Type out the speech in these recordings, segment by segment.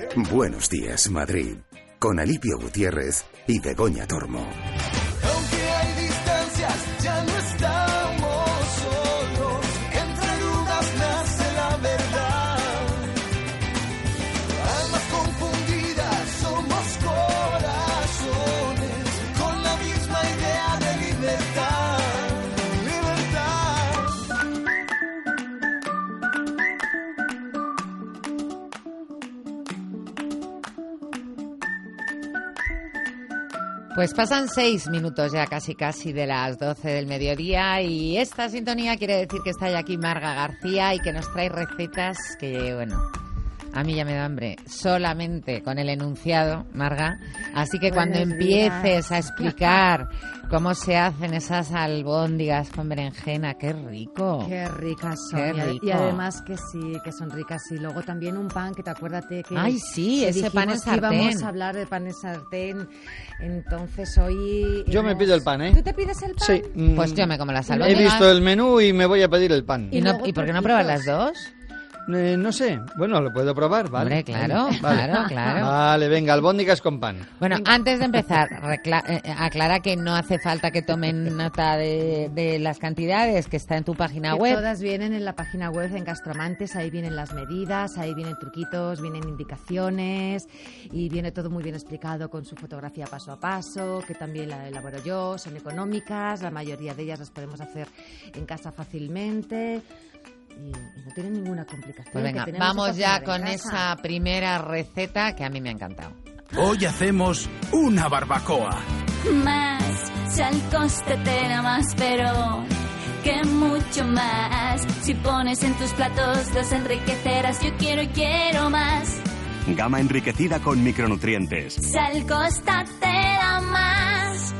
Buenos días, Madrid. Con Alipio Gutiérrez y Begoña Tormo. Aunque hay distancias, ya no estamos solos. Entre dudas nace la verdad. Almas confundidas, somos corazones con la misma idea de libertad. Pues pasan 6 minutos ya casi de las 12 del mediodía y esta sintonía quiere decir que está ya aquí Marga García y que nos trae recetas que, bueno, a mí ya me da hambre solamente con el enunciado, Marga. Así que cuando empieces a explicar cómo se hacen esas albóndigas con berenjena, ¡qué rico! ¡Qué ricas son! Qué rico. Y además que sí, que son ricas. Y luego también un pan, que te acuérdate que... ¡Ay, sí! Ese pan en sartén. Íbamos a hablar de pan en sartén. Entonces hoy... Yo me pido el pan, ¿eh? ¿Tú te pides el pan? Sí. Pues yo me como las He albóndigas. visto el menú y me voy a pedir el pan. ¿Y por qué no pruebas las dos? No sé. Bueno, lo puedo probar, ¿vale? Hombre, claro, Vale. claro. Vale, venga, albóndigas con pan. Bueno, antes de empezar, aclara que no hace falta que tomen nota de las cantidades, que está en tu página Que web. todas vienen en la página web en Gastroamantes, ahí vienen las medidas, ahí vienen truquitos, vienen indicaciones y viene todo muy bien explicado con su fotografía paso a paso, que también la elaboro yo, son económicas, la mayoría de ellas las podemos hacer en casa fácilmente. Y no tienen ninguna complicación. Pues venga, vamos ya con esa primera receta que a mí me ha encantado. Hoy hacemos una barbacoa. Más, sal, costetera más, pero que mucho más. Si pones en tus platos los enriquecerás. Yo quiero más. Gama enriquecida con micronutrientes. Sal, costetera más.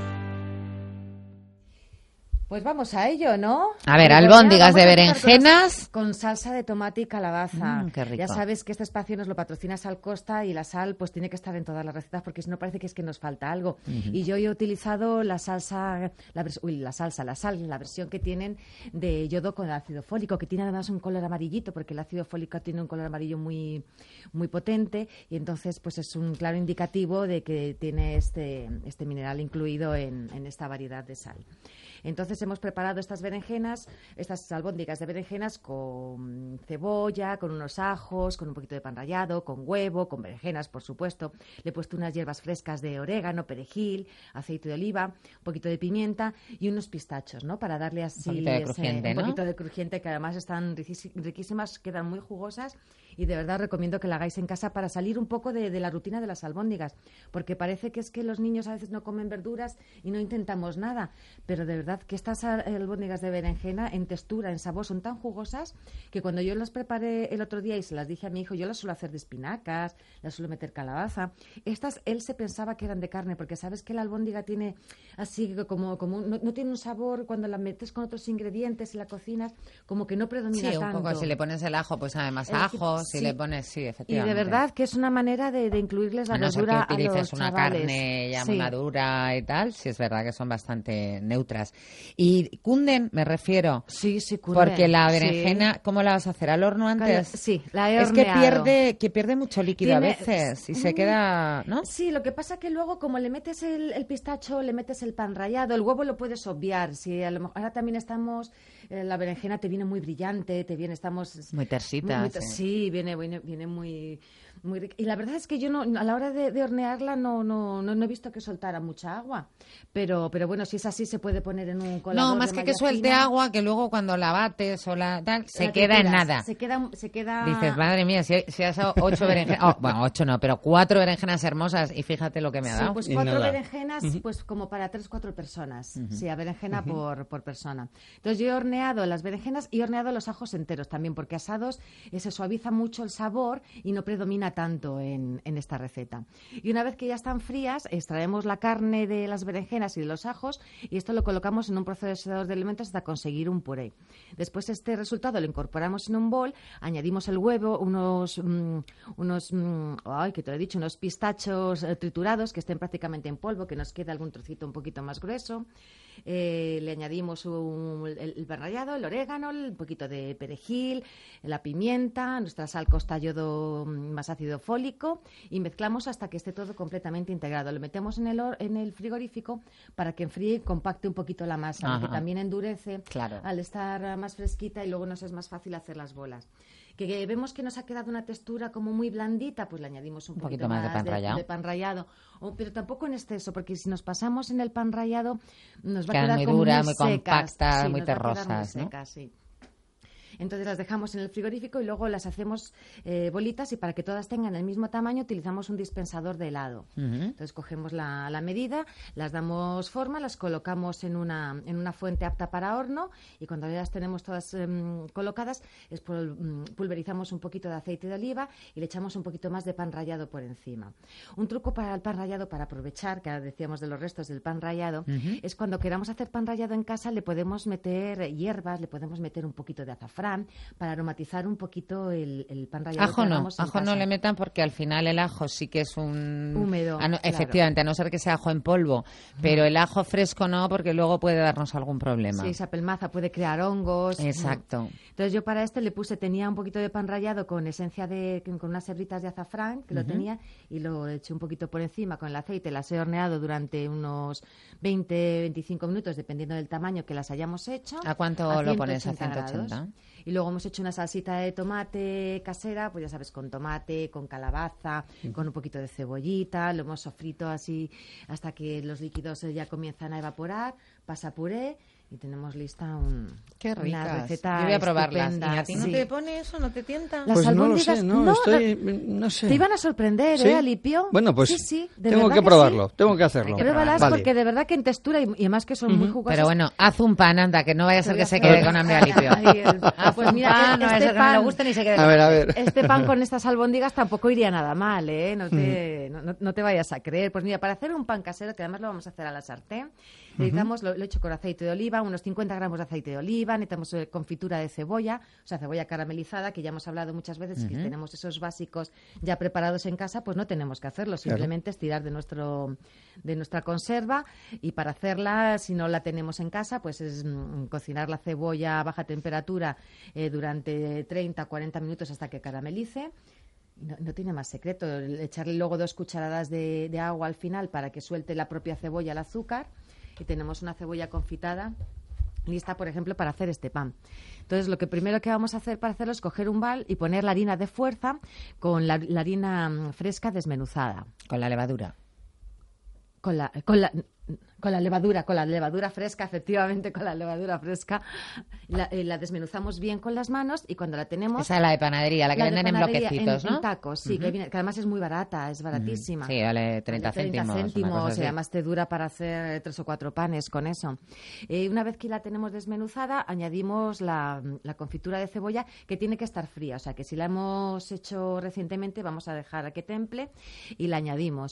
Pues vamos a ello, ¿no? A ver, albóndigas de berenjenas. Con salsa de tomate y calabaza. Qué rico. Ya sabes que este espacio nos lo patrocina Sal Costa y la sal pues tiene que estar en todas las recetas porque si no parece que es que nos falta algo. Y yo he utilizado la sal, la versión que tienen de yodo con ácido fólico, que tiene además un color amarillito porque el ácido fólico tiene un color amarillo muy, muy potente y entonces pues es un claro indicativo de que tiene este mineral incluido en esta variedad de sal. Entonces hemos preparado estas albóndigas de berenjenas con cebolla, con unos ajos, con un poquito de pan rallado, con huevo, con berenjenas, por supuesto. Le he puesto unas hierbas frescas de orégano, perejil, aceite de oliva, un poquito de pimienta y unos pistachos, ¿no? Para darle así un poquito de crujiente, un poquito de crujiente, que además están riquísimas, quedan muy jugosas y de verdad recomiendo que la hagáis en casa para salir un poco de la rutina de las albóndigas, porque parece que es que los niños a veces no comen verduras y no intentamos nada, pero de verdad que estas albóndigas de berenjena en textura, en sabor, son tan jugosas que cuando yo las preparé el otro día y se las dije a mi hijo, yo las suelo hacer de espinacas, las suelo meter calabaza. Estas él se pensaba que eran de carne, porque sabes que la albóndiga tiene así como no tiene un sabor cuando la metes con otros ingredientes y la cocinas, como que no predomina tanto. Sí, un poco, si le pones el ajo, pues sabe más ajo, si le pones, sí, efectivamente. Y de verdad que es una manera de incluirles la verdura a los utilices una chavales. Carne ya muy madura y tal, sí es verdad que son bastante neutras. Y cunden, me refiero. Sí, cunden. Porque la berenjena, ¿cómo la vas a hacer? ¿Al horno antes? Sí, la he horneado. Es que pierde mucho líquido a veces y se queda, ¿no? Sí, lo que pasa que luego como le metes el pistacho, le metes el pan rallado, el huevo lo puedes obviar. Si a lo mejor ahora también estamos, la berenjena te viene muy brillante, estamos muy tersita. Sí, viene muy rica. Y la verdad es que yo no, a la hora de hornearla no he visto que soltara mucha agua. Pero bueno, si es así se puede poner en un colador. No, más que suelte agua, que luego cuando la bates o se queda en nada. Se queda. Dices, madre mía, si has 8 berenjenas, bueno, 8 no, pero 4 berenjenas hermosas y fíjate lo que me ha dado. Sí, pues 4 berenjenas, pues como para 3-4 personas. Sí, a berenjena por persona. Entonces yo he horneado las berenjenas y he horneado los ajos enteros también, porque asados se suaviza mucho el sabor y no predomina tanto en esta receta. Y una vez que ya están frías, extraemos la carne de las berenjenas y de los ajos y esto lo colocamos en un procesador de alimentos hasta conseguir un puré. Después este resultado lo incorporamos en un bol, añadimos el huevo, unos pistachos triturados que estén prácticamente en polvo, que nos quede algún trocito un poquito más grueso. le añadimos el pan rallado, el orégano, un poquito de perejil, la pimienta, nuestra sal Costa Yodo más ácido fólico y mezclamos hasta que esté todo completamente integrado. Lo metemos en el frigorífico para que enfríe y compacte un poquito la masa, que también endurece al estar más fresquita y luego nos es más fácil hacer las bolas. Que vemos que nos ha quedado una textura como muy blandita, pues le añadimos un poquito más de pan rallado. Pero tampoco en exceso, porque si nos pasamos en el pan rallado nos va a quedar muy como dura, muy compacta, secas, muy nos terrosas, va a quedar muy secas, sí. Entonces las dejamos en el frigorífico y luego las hacemos bolitas y para que todas tengan el mismo tamaño utilizamos un dispensador de helado. Entonces cogemos la medida, las damos forma, las colocamos en una fuente apta para horno y cuando ya las tenemos todas colocadas pulverizamos un poquito de aceite de oliva y le echamos un poquito más de pan rallado por encima. Un truco para el pan rallado, para aprovechar, que ahora decíamos de los restos del pan rallado, es cuando queramos hacer pan rallado en casa le podemos meter hierbas, le podemos meter un poquito de azafrán para aromatizar un poquito el pan rallado. Ajo no le metan porque al final el ajo sí que es un... húmedo. Efectivamente, a no ser que sea ajo en polvo, pero el ajo fresco no porque luego puede darnos algún problema. Sí, se apelmaza, puede crear hongos. Exacto. Entonces yo para este tenía un poquito de pan rallado con esencia con unas hebritas de azafrán, que lo tenía, y lo eché un poquito por encima con el aceite, las he horneado durante unos 20-25 minutos, dependiendo del tamaño que las hayamos hecho. ¿A cuánto lo pones? ¿A 180? Grados. Y luego hemos hecho una salsita de tomate casera, pues ya sabes, con tomate, con calabaza, con un poquito de cebollita, lo hemos sofrito así hasta que los líquidos ya comienzan a evaporar, pasa puré y tenemos lista Qué ricas. una receta. Yo voy a probarlas. ¿Y a ti no sí. te pone eso? ¿No te tienta? Las pues albóndigas, no sé. Te iban a sorprender, ¿Sí? Alipio? Bueno, pues sí, tengo que probarlo, tengo que hacerlo. Pruébalas Vale. porque de verdad que en textura y además que son muy jugosas. Pero bueno, haz un pan, anda, que no vaya a ser que se quede con hambre Alipio. Pues mira, no vaya a ser que no le guste ni se quede con hambre. A ver. Este pan con estas albóndigas tampoco iría nada mal, ¿eh? No te vayas a creer. Pues mira, para hacer un pan casero, que además lo vamos a hacer a la sartén, necesitamos, lo he hecho con aceite de oliva, unos 50 gramos de aceite de oliva, necesitamos confitura de cebolla, o sea, cebolla caramelizada, que ya hemos hablado muchas veces, que tenemos esos básicos ya preparados en casa, pues no tenemos que hacerlo, simplemente es tirar de nuestra conserva, y para hacerla, si no la tenemos en casa, pues es cocinar la cebolla a baja temperatura durante 30-40 minutos hasta que caramelice. No tiene más secreto, echarle luego 2 cucharadas de agua al final para que suelte la propia cebolla el azúcar, y tenemos una cebolla confitada lista, por ejemplo, para hacer este pan. Entonces, lo primero que vamos a hacer para hacerlo es coger un bal y poner la harina de fuerza con la harina fresca desmenuzada. Con la levadura. Con la levadura fresca, efectivamente, con la levadura fresca. La desmenuzamos bien con las manos y cuando la tenemos... Esa es la de panadería, la que venden en bloquecitos, ¿no? En tacos, sí, que además es muy barata, es baratísima. Sí, vale 30 céntimos. Y además te dura para hacer 3 o 4 panes con eso. Una vez que la tenemos desmenuzada, añadimos la confitura de cebolla, que tiene que estar fría. O sea, que si la hemos hecho recientemente, vamos a dejar a que temple y la añadimos.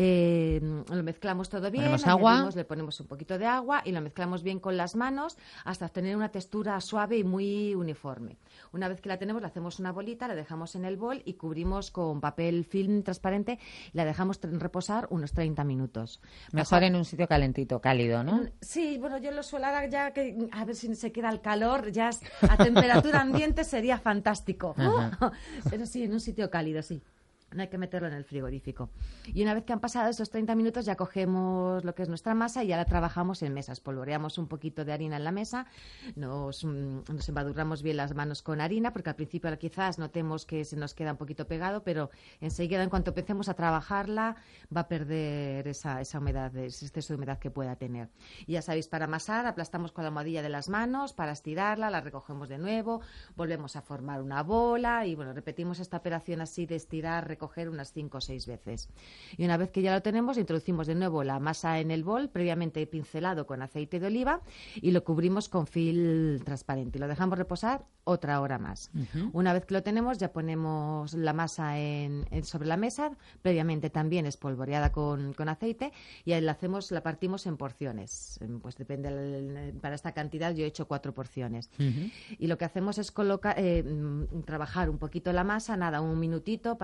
Lo mezclamos todo bien. Ponemos agua. Le ponemos un poquito de agua y lo mezclamos bien con las manos hasta obtener una textura suave y muy uniforme. Una vez que la tenemos, le hacemos una bolita, la dejamos en el bol y cubrimos con papel film transparente y la dejamos reposar unos 30 minutos. Mejor en un sitio calentito, cálido, ¿no? Sí, bueno, yo lo suelo dar ya que a ver si se queda el calor, ya a temperatura ambiente sería fantástico. Pero sí, en un sitio cálido, sí. No hay que meterlo en el frigorífico. Y una vez que han pasado esos 30 minutos ya cogemos lo que es nuestra masa y ya la trabajamos en mesas. Polvoreamos un poquito de harina en la mesa, nos embadurnamos bien las manos con harina, porque al principio quizás notemos que se nos queda un poquito pegado, pero enseguida, en cuanto empecemos a trabajarla, va a perder esa humedad, ese exceso de humedad que pueda tener. Y ya sabéis, para amasar, aplastamos con la almohadilla de las manos, para estirarla, la recogemos de nuevo, volvemos a formar una bola y, bueno, repetimos esta operación así de estirar, coger unas 5 o 6 veces. Y una vez que ya lo tenemos, introducimos de nuevo la masa en el bol, previamente pincelado con aceite de oliva, y lo cubrimos con film transparente. Y lo dejamos reposar otra hora más. Una vez que lo tenemos, ya ponemos la masa sobre la mesa, previamente también espolvoreada con aceite, y ahí la partimos en porciones. Pues depende, para esta cantidad yo he hecho 4 porciones. Y lo que hacemos es trabajar un poquito la masa, un minutito, para darle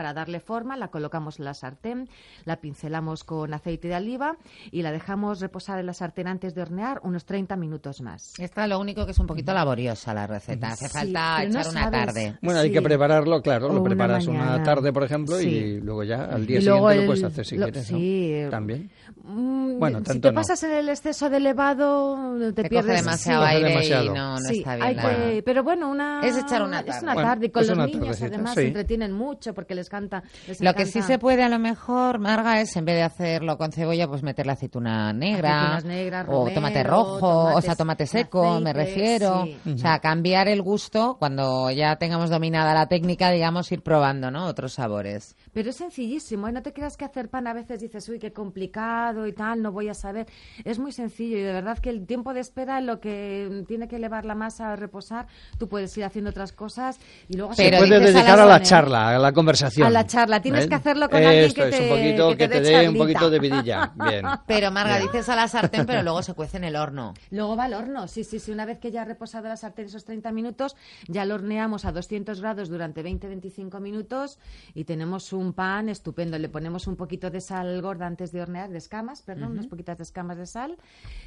forma, la colocamos en la sartén, la pincelamos con aceite de oliva y la dejamos reposar en la sartén antes de hornear unos 30 minutos más. Esta lo único que es un poquito laboriosa la receta. Hace falta pero no echar una sabes. tarde. Bueno, hay Sí. que prepararlo, claro, O lo una preparas una mañana. tarde, por ejemplo, Sí. y luego ya al día Y luego siguiente lo puedes hacer si lo- quieres, sí. ¿no? También. Bueno, si tanto te no. pasas en el exceso de elevado, te Te pierdes coge demasiado Coge aire demasiado. y no Sí, está hay bien. que, pero bueno, Es echar una es tarde. una Bueno, tarde. Y con es los una niños, tardecita, además, sí. se entretienen mucho porque les encanta. Lo que sí se puede a lo mejor, Marga, es en vez de hacerlo con cebolla, pues meter la aceituna negra, Aceitunas negras, o romero, tomate rojo, o sea, tomate seco, me aceite, refiero. sí. O sea, cambiar el gusto cuando ya tengamos dominada la técnica, digamos, ir probando, ¿no? Otros sabores. Pero es sencillísimo, ¿eh? No te creas que hacer pan a veces dices, uy, qué complicado y tal, no voy a saber. Es muy sencillo y de verdad que el tiempo de espera, lo que tiene que elevar la masa a reposar, tú puedes ir haciendo otras cosas y luego... Pero Se puede dices dedicar a a la la zona, ¿eh? charla, a la conversación. A la charla, tienes ¿Ves? que hacerlo con alguien Esto que es te- un poquito, que te dé te dé un charlita. poquito de vidilla. Bien. Pero, Marga, Bien. dices a la sartén, pero luego se cuece en el horno. Luego va al horno, sí. Una vez que ya ha reposado la sartén esos 30 minutos, ya lo horneamos a 200 grados durante 20-25 minutos y tenemos un pan estupendo. Le ponemos un poquito de sal gorda antes de hornear, de escamas, perdón, unas poquitas de escamas de sal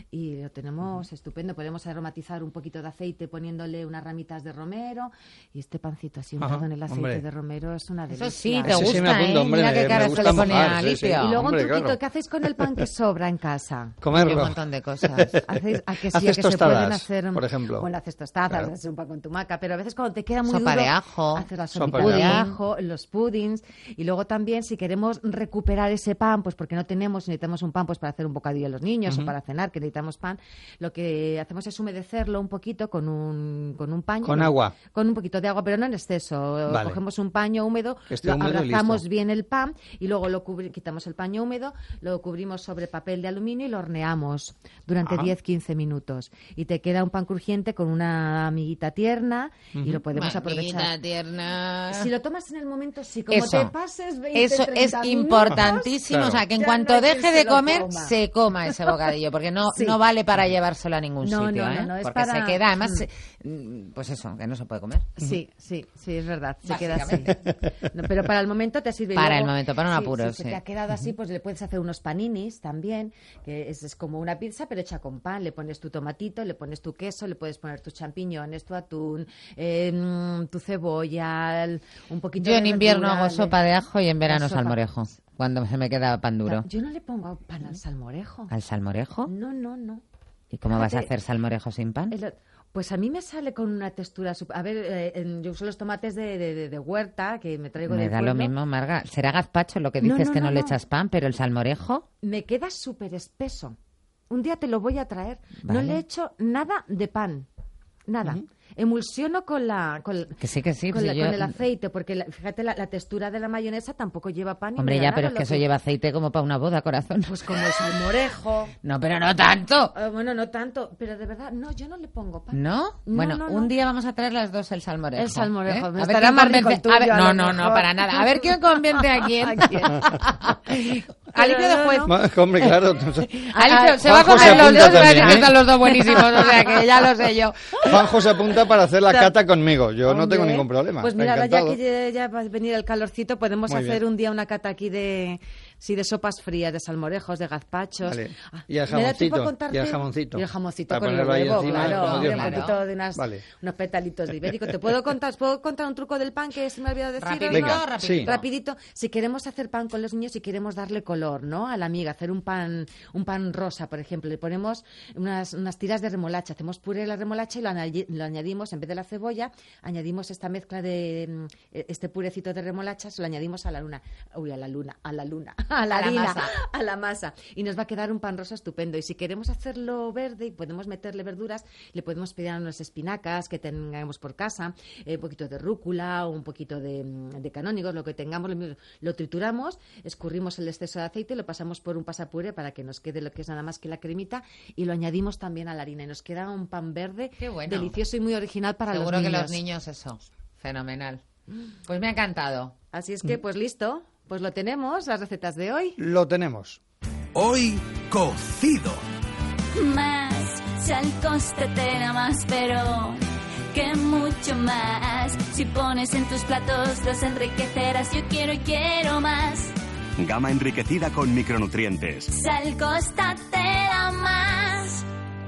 y lo tenemos estupendo. Podemos aromatizar un poquito de aceite poniéndole unas ramitas de romero y este pancito así untado Ajá, en el aceite hombre. de romero es una delicia. Eso sí, te Ese sí me gusta, apunto, ¿eh? hombre, Mira qué me cara se gusta le pone mojar, a sí, sí. Alipio. Y luego Hombre, un truquito, claro. ¿qué hacéis con el pan que sobra en casa? Y Comerlo. un montón de cosas. Hacéis, a que sí, Haces a que se tostadas, pueden hacer, por ejemplo. Bueno, haces tostadas, Claro. haces un pan con tu maca, pero a veces cuando te queda muy Sopa duro, de ajo. haces la Sopa sopita de de ajo. ajo, los puddings, y luego también si queremos recuperar ese pan, pues porque no tenemos, necesitamos un pan pues para hacer un bocadillo a los niños o para cenar, que necesitamos pan, lo que hacemos es humedecerlo un poquito con un paño. Con agua. Con un poquito de agua, pero no en exceso. Vale. Cogemos un paño húmedo, Que esté lo húmedo y abrazamos listo. bien el pan y luego quitamos el paño húmedo, lo cubrimos sobre papel de aluminio y lo horneamos durante 10-15 minutos. Y te queda un pan crujiente con una amiguita tierna y lo podemos aprovechar. Amiguita tierna. Si lo tomas en el momento, sí, como Eso. te pases 20, Eso 30 es minutos, importantísimo, Claro. o sea, que en Ya cuanto no hay quien deje se de lo comer, coma. se coma ese bocadillo, porque no, Sí. no vale para llevárselo a ningún No, sitio, no, ¿eh? no, no, es porque para- se queda, además, pues eso, que no se puede comer. Sí, es verdad, se queda así. Básicamente. No, pero para el momento te sirve. Y Para luego, el momento, para un sí, apuro, si se sí. te ha quedado así, pues le puedes hacer unos paninis también, que es como una pizza, pero hecha con pan. Le pones tu tomatito, le pones tu queso, le puedes poner tus champiñones, tu atún, tu cebolla, un poquito Yo de en invierno verdura, hago sopa de ajo y en verano sopa. salmorejo, cuando se me queda pan duro. Yo no le pongo pan al salmorejo. ¿Al salmorejo? No. ¿Y cómo vas a Fíjate, hacer salmorejo sin pan? Pues a mí me sale con una textura... A ver, yo uso los tomates de huerta que me traigo Me del da lo pueblo. mismo, Marga. Será gazpacho lo que No, dices no, que no, no, le no. echas pan, pero el salmorejo... Me queda súper espeso. Un día te lo voy a traer. No Vale. le echo nada de pan. Nada. Emulsiono con Que sí, con, pues yo- con el aceite, porque fíjate, la textura de la mayonesa tampoco lleva pan. ni Hombre, lleva ya, nada, pero es lo que eso lleva aceite como para una boda, corazón. Pues como el salmorejo. No, pero no tanto. Bueno, no tanto, pero de verdad, no, yo no le pongo pan. ¿No? No, Bueno, no, un no. día vamos a traer las dos el salmorejo. El salmorejo, ¿eh? me A ver estará quién más rico convence- el tuyo, a ver- a no, lo no, mejor. para nada. A ver quién convence a quién. Alicia de juez. Hombre, claro. Alicia, se va a Juanjo se comer los apunta dos, va a decir también, que ¿eh? están los dos buenísimos, o sea que ya lo sé yo. Juanjo se apunta para hacer la cata conmigo. Yo no tengo Hombre, ningún problema. Pues está mira, ahora ya encantado. que ya va a venir el calorcito, podemos Muy hacer bien. un día una cata aquí de sopas frías, de salmorejos, de gazpachos. Vale. Y el ¿me da tiempo a jamoncito, contarte? y el jamoncito. Y el jamoncito Para con el ponerlo ahí huevo, encima, claro. como Dios Un manda. poquito de Vale. unos petalitos de ibérico. ¿Puedo contar un truco del pan que se me ha olvidado decir? Rapidito, Venga, rapidito. sí. Rapidito, si queremos hacer pan con los niños y queremos darle color, ¿no? A la amiga, hacer un pan rosa, por ejemplo, le ponemos unas tiras de remolacha, hacemos puré de la remolacha y lo añadimos, en vez de la cebolla, añadimos esta mezcla de este purecito de remolacha, se lo añadimos a la harina, masa. a la masa, y nos va a quedar un pan rosa estupendo. Y si queremos hacerlo verde y podemos meterle verduras, le podemos pedir unas espinacas que tengamos por casa, un poquito de rúcula o un poquito de canónigos, lo que tengamos, lo trituramos, escurrimos el exceso de aceite, lo pasamos por un pasapuré para que nos quede lo que es nada más que la cremita y lo añadimos también a la harina y nos queda un pan verde Qué bueno. delicioso y muy original para Seguro los que niños. los niños eso. Fenomenal. Pues me ha encantado. Así es que, pues listo, pues lo tenemos, las recetas de hoy. Lo tenemos. Hoy cocido. Más, si al coste te da más, pero que mucho más. Si pones en tus platos los enriquecerás. Yo quiero más. Gama enriquecida con micronutrientes. Sal Costa te da más.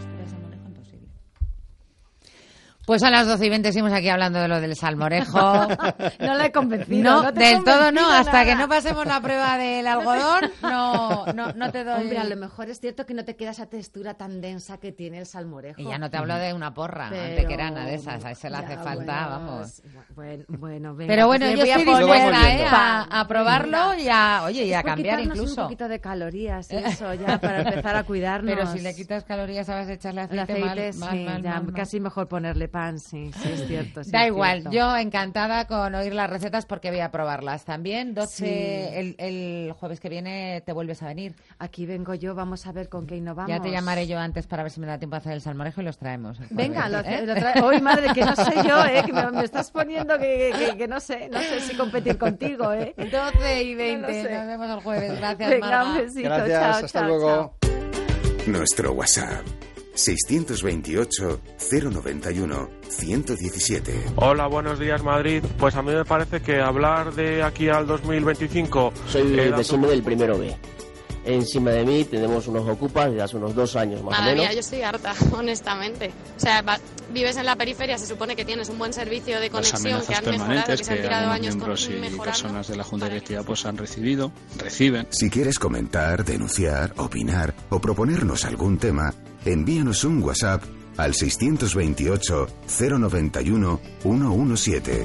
Pues a las 12:20 seguimos aquí hablando de lo del salmorejo. No la he convencido. No, del todo no. Hasta que no pasemos la prueba del algodón, no te doy... Hombre, a lo mejor es cierto que no te queda esa textura tan densa que tiene el salmorejo. Y ya no te hablo de una porra, Pero... antequerana de esas. A ese le hace falta, vamos. Bueno, venga. Pero bueno, pues yo voy a estoy poner dispuesta a probarlo y a, oye, y a por cambiar quitarnos incluso. un poquito de calorías, eso, ya, para empezar a cuidarnos. Pero si le quitas calorías, sabes echarle el aceite, aceite, mal. casi mejor ponerle pan, sí, es cierto. Da igual, yo encantada con oír las recetas porque voy a probarlas también. 12, el jueves que viene te vuelves a venir. Aquí vengo yo, vamos a ver con qué innovamos. Ya te llamaré yo antes para ver si me da tiempo a hacer el salmorejo y los traemos. Venga, lo trae. Hoy, madre, que no sé yo, que me estás poniendo que no sé si competir contigo, 12:20, no sé. Nos vemos el jueves. Gracias, Venga, Marga. un besito, Gracias, chao, hasta chao, luego. chao. Nuestro WhatsApp 628 091 117. Hola, buenos días, Madrid. Pues a mí me parece que hablar de aquí al 2025... Soy de Sime del primero B. Encima de mí tenemos unos ocupas desde hace unos 2 años más o menos. Mía, yo estoy harta, honestamente. O sea, vives en la periferia, se supone que tienes un buen servicio de conexión, que han mejorado, que se han tirado años miembros y mejorando. personas de la Junta Directiva pues reciben. Si quieres comentar, denunciar, opinar o proponernos algún tema, envíanos un WhatsApp al 628 091 117.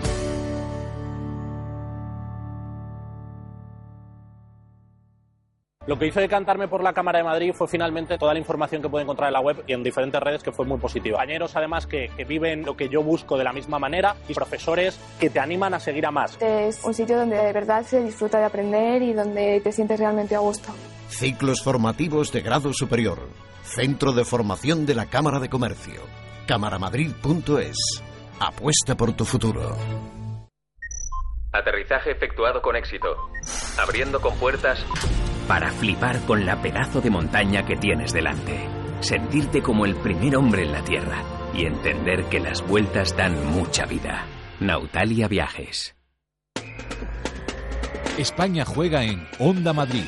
Lo que hizo decantarme por la Cámara de Madrid fue finalmente toda la información que pude encontrar en la web y en diferentes redes, que fue muy positiva. Compañeros, además, que viven lo que yo busco de la misma manera, y profesores que te animan a seguir a más. Es un sitio donde de verdad se disfruta de aprender y donde te sientes realmente a gusto. Ciclos formativos de grado superior. Centro de Formación de la Cámara de Comercio. Camaramadrid.es. Apuesta por tu futuro. Aterrizaje efectuado con éxito. Abriendo compuertas para flipar con la pedazo de montaña que tienes delante. Sentirte como el primer hombre en la Tierra y entender que las vueltas dan mucha vida. Nautalia Viajes. España juega en Onda Madrid.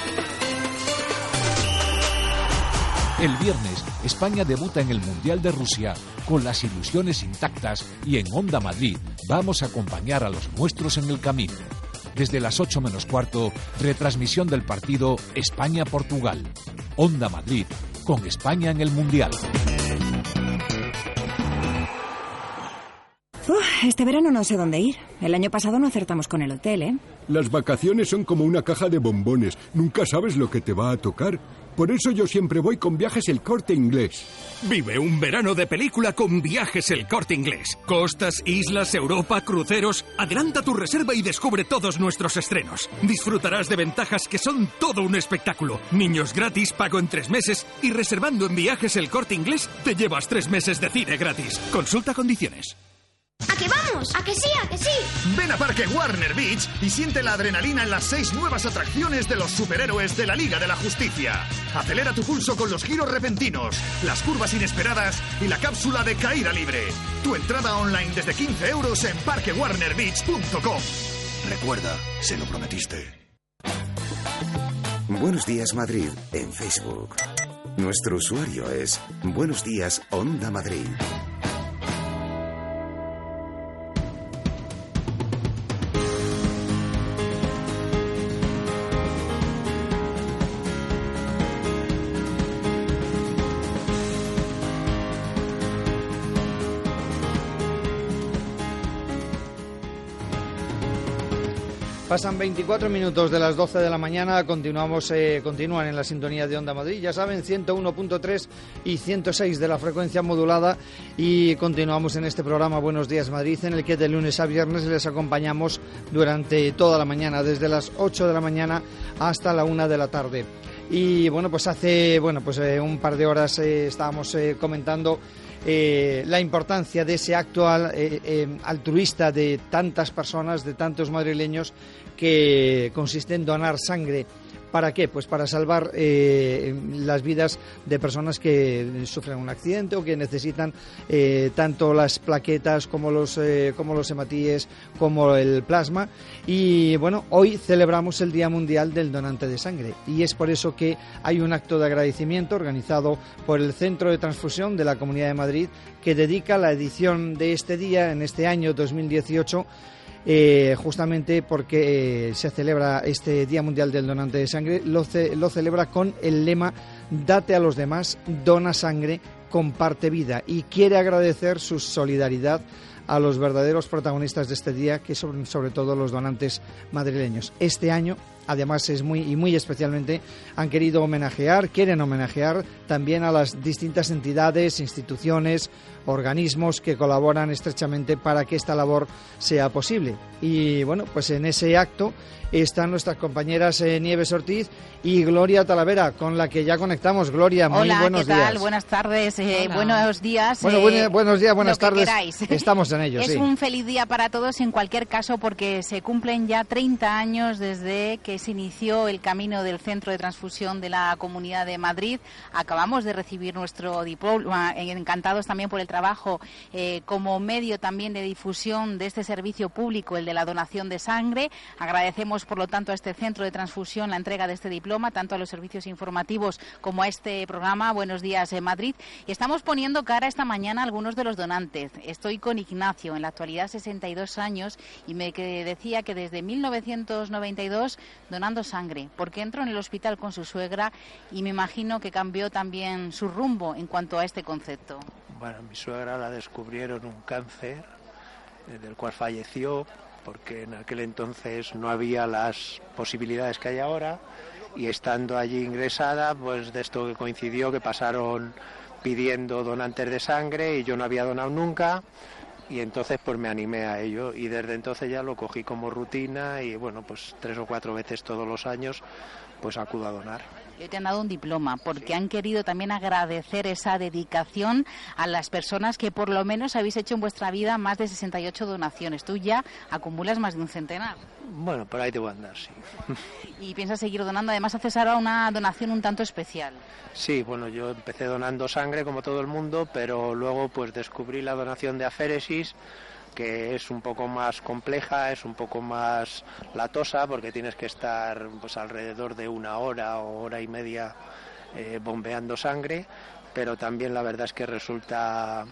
El viernes, España debuta en el Mundial de Rusia con las ilusiones intactas y en Onda Madrid vamos a acompañar a los nuestros en el camino. Desde las 8 menos cuarto, retransmisión del partido España-Portugal. Onda Madrid, con España en el Mundial. Este verano no sé dónde ir. El año pasado no acertamos con el hotel, ¿eh? Las vacaciones son como una caja de bombones. Nunca sabes lo que te va a tocar. Por eso yo siempre voy con Viajes El Corte Inglés. Vive un verano de película con Viajes El Corte Inglés. Costas, islas, Europa, cruceros. Adelanta tu reserva y descubre todos nuestros estrenos. Disfrutarás de ventajas que son todo un espectáculo. Niños gratis, pago en 3 meses. Y reservando en Viajes El Corte Inglés, te llevas 3 meses de cine gratis. Consulta condiciones. ¿A qué vamos? ¿A que sí? ¿A que sí? Ven a Parque Warner Beach y siente la adrenalina en las 6 nuevas atracciones de los superhéroes de la Liga de la Justicia. Acelera tu pulso con los giros repentinos, las curvas inesperadas y la cápsula de caída libre. Tu entrada online desde 15 euros en parquewarnerbeach.com. Recuerda, se lo prometiste. Buenos Días Madrid en Facebook. Nuestro usuario es Buenos Días Onda Madrid. Pasan 24 minutos de las 12 de la mañana, continúan en la sintonía de Onda Madrid, ya saben, 101.3 y 106 de la frecuencia modulada, y continuamos en este programa Buenos Días Madrid, en el que de lunes a viernes les acompañamos durante toda la mañana, desde las 8 de la mañana hasta la 1 de la tarde. Y bueno, pues hace un par de horas estábamos comentando la importancia de ese acto altruista de tantas personas, de tantos madrileños, que consiste en donar sangre ¿Para qué? Pues para salvar las vidas de personas que sufren un accidente o que necesitan tanto las plaquetas como los hematíes, como el plasma. Y bueno, hoy celebramos el Día Mundial del Donante de Sangre, y es por eso que hay un acto de agradecimiento organizado por el Centro de Transfusión de la Comunidad de Madrid, que dedica la edición de este día, en este año 2018, justamente porque se celebra este Día Mundial del Donante de Sangre, lo celebra con el lema "Date a los demás, dona sangre, comparte vida", y quiere agradecer su solidaridad a los verdaderos protagonistas de este día, que son sobre todo los donantes madrileños. Este año, además, muy especialmente, quieren homenajear también a las distintas entidades, instituciones, organismos que colaboran estrechamente para que esta labor sea posible. Y bueno, pues en ese acto están nuestras compañeras Nieves Ortiz y Gloria Talavera, con la que ya conectamos. Gloria, muy buenos días. Hola, ¿qué tal? Buenas tardes, buenos días. Buenos días, buenas tardes. Queráis. Estamos en ello, Es un feliz día para todos, en cualquier caso, porque se cumplen ya 30 años desde que se inició el camino del Centro de Transfusión de la Comunidad de Madrid. Acabamos de recibir nuestro diploma, encantados también por el trabajo como medio también de difusión de este servicio público, el de la donación de sangre. Agradecemos, por lo tanto, a este Centro de Transfusión la entrega de este diploma, tanto a los servicios informativos como a este programa Buenos Días Madrid. Y estamos poniendo cara esta mañana a algunos de los donantes. Estoy con Ignacio, en la actualidad 62 años, y me decía que desde 1992 donando sangre, porque entró en el hospital con su suegra y me imagino que cambió también su rumbo en cuanto a este concepto. Bueno, mi suegra la descubrieron un cáncer del cual falleció, porque en aquel entonces no había las posibilidades que hay ahora, y estando allí ingresada, pues de esto que coincidió, que pasaron pidiendo donantes de sangre y yo no había donado nunca, y entonces pues me animé a ello, y desde entonces ya lo cogí como rutina, y bueno, pues 3 o 4 veces todos los años pues acudo a donar. Hoy te han dado un diploma porque han querido también agradecer esa dedicación a las personas que por lo menos habéis hecho en vuestra vida más de 68 donaciones. Tú ya acumulas más de un centenar. Bueno, por ahí te voy a andar, sí. ¿Y piensas seguir donando? Además, haces ahora una donación un tanto especial. Sí, bueno, yo empecé donando sangre como todo el mundo, pero luego pues descubrí la donación de aféresis, que es un poco más compleja, es un poco más latosa, porque tienes que estar pues alrededor de 1 hora o hora y media bombeando sangre, pero también la verdad es que resulta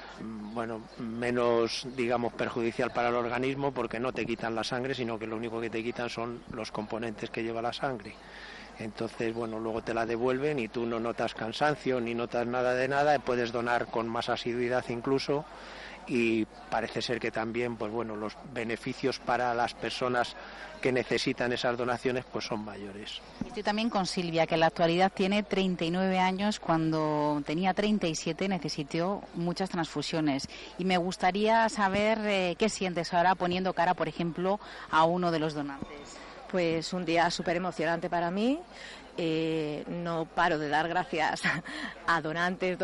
menos, digamos, perjudicial para el organismo, porque no te quitan la sangre, sino que lo único que te quitan son los componentes que lleva la sangre. Entonces, luego te la devuelven y tú no notas cansancio ni notas nada de nada, puedes donar con más asiduidad incluso, y parece ser que también los beneficios para las personas que necesitan esas donaciones pues son mayores. Estoy también con Silvia, que en la actualidad tiene 39 años, cuando tenía 37 necesitó muchas transfusiones, y me gustaría saber qué sientes ahora poniendo cara, por ejemplo, a uno de los donantes. Pues un día súper emocionante para mí. No paro de dar gracias a donantes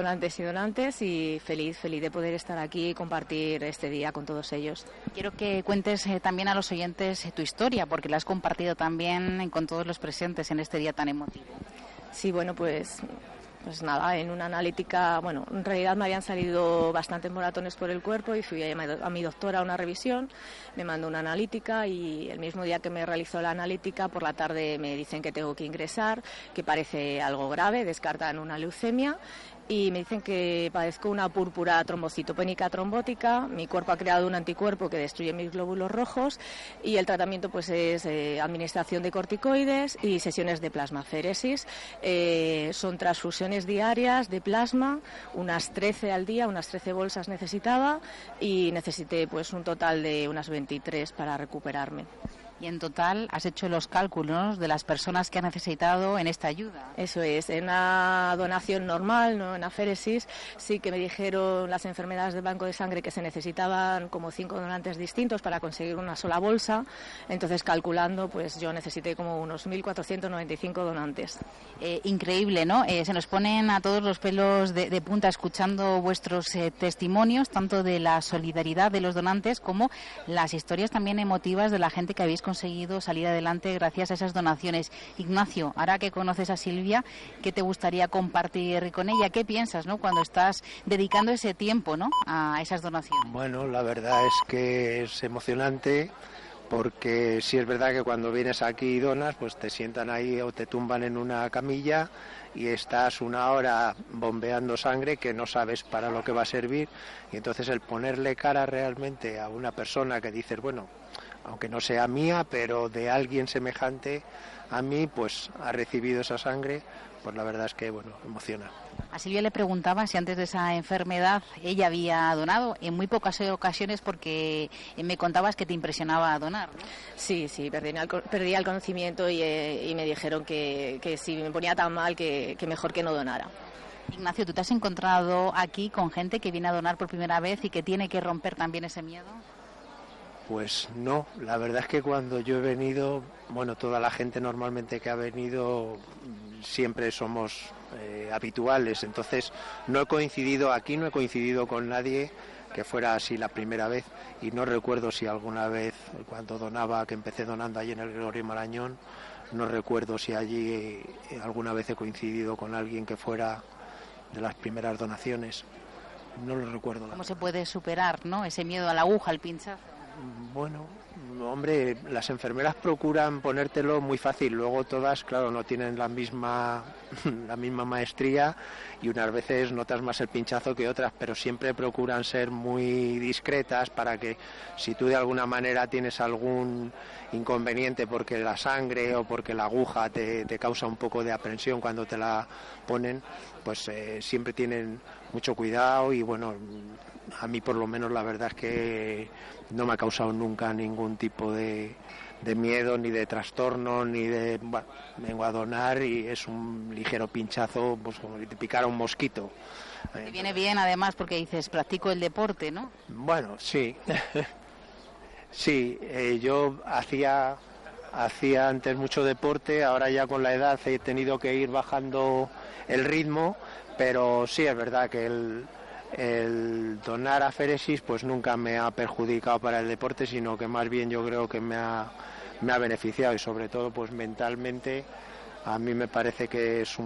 y feliz de poder estar aquí y compartir este día con todos ellos. Quiero que cuentes también a los oyentes tu historia, porque la has compartido también con todos los presentes en este día tan emotivo. Sí, pues nada, en una analítica, en realidad me habían salido bastantes moratones por el cuerpo y fui a mi doctora a una revisión, me mandó una analítica y el mismo día que me realizó la analítica, por la tarde me dicen que tengo que ingresar, que parece algo grave, descartan una leucemia y me dicen que padezco una púrpura trombocitopénica trombótica. Mi cuerpo ha creado un anticuerpo que destruye mis glóbulos rojos y el tratamiento pues es administración de corticoides y sesiones de plasmaféresis. Son transfusiones diarias de plasma, unas 13 al día, unas 13 bolsas necesitaba y necesité pues un total de unas 23 para recuperarme. Y en total has hecho los cálculos de las personas que han necesitado en esta ayuda. Eso es, en una donación normal, no en aféresis, sí que me dijeron las enfermedades del banco de sangre que se necesitaban como 5 donantes distintos para conseguir una sola bolsa. Entonces, calculando, pues yo necesité como unos 1.495 donantes. Increíble, ¿no? Se nos ponen a todos los pelos de punta escuchando vuestros testimonios, tanto de la solidaridad de los donantes como las historias también emotivas de la gente que habéis conseguido salir adelante gracias a esas donaciones. Ignacio, ahora que conoces a Silvia, ¿qué te gustaría compartir con ella? ¿Qué piensas, ¿no?, cuando estás dedicando ese tiempo, ¿no?, a esas donaciones? Bueno, la verdad es que es emocionante, porque sí es verdad que cuando vienes aquí y donas, pues te sientan ahí o te tumban en una camilla y estás una hora bombeando sangre que no sabes para lo que va a servir, y entonces el ponerle cara realmente a una persona que dices, bueno, aunque no sea mía, pero de alguien semejante a mí, pues ha recibido esa sangre, pues la verdad es que, bueno, emociona. A Silvia le preguntaba si antes de esa enfermedad ella había donado, en muy pocas ocasiones, porque me contabas que te impresionaba donar, ¿no? Sí, perdí el conocimiento y me dijeron que si me ponía tan mal que mejor que no donara. Ignacio, ¿tú te has encontrado aquí con gente que viene a donar por primera vez y que tiene que romper también ese miedo? Pues no, la verdad es que cuando yo he venido, bueno, toda la gente normalmente que ha venido siempre somos habituales, entonces no he coincidido con nadie que fuera así la primera vez, y no recuerdo si alguna vez cuando donaba, que empecé donando allí en el Gregorio Marañón, no recuerdo si allí alguna vez he coincidido con alguien que fuera de las primeras donaciones, no lo recuerdo. ¿Cómo se puede superar, ¿no?, ese miedo a la aguja, al pinchazo? Bueno, hombre, las enfermeras procuran ponértelo muy fácil, luego todas, claro, no tienen la misma maestría y unas veces notas más el pinchazo que otras, pero siempre procuran ser muy discretas para que si tú de alguna manera tienes algún inconveniente porque la sangre o porque la aguja te causa un poco de aprensión cuando te la ponen, pues siempre tienen mucho cuidado, y bueno, a mí por lo menos la verdad es que no me ha causado nunca ningún tipo de miedo, ni de trastorno, ni de... Bueno, vengo a donar y es un ligero pinchazo, pues como si te picara un mosquito. Te viene bien además porque dices, practico el deporte, ¿no? Bueno, sí. Sí, yo hacía antes mucho deporte, ahora ya con la edad he tenido que ir bajando el ritmo, pero sí es verdad que el donar aféresis pues nunca me ha perjudicado para el deporte, sino que más bien yo creo que me ha beneficiado, y sobre todo pues mentalmente a mí me parece que es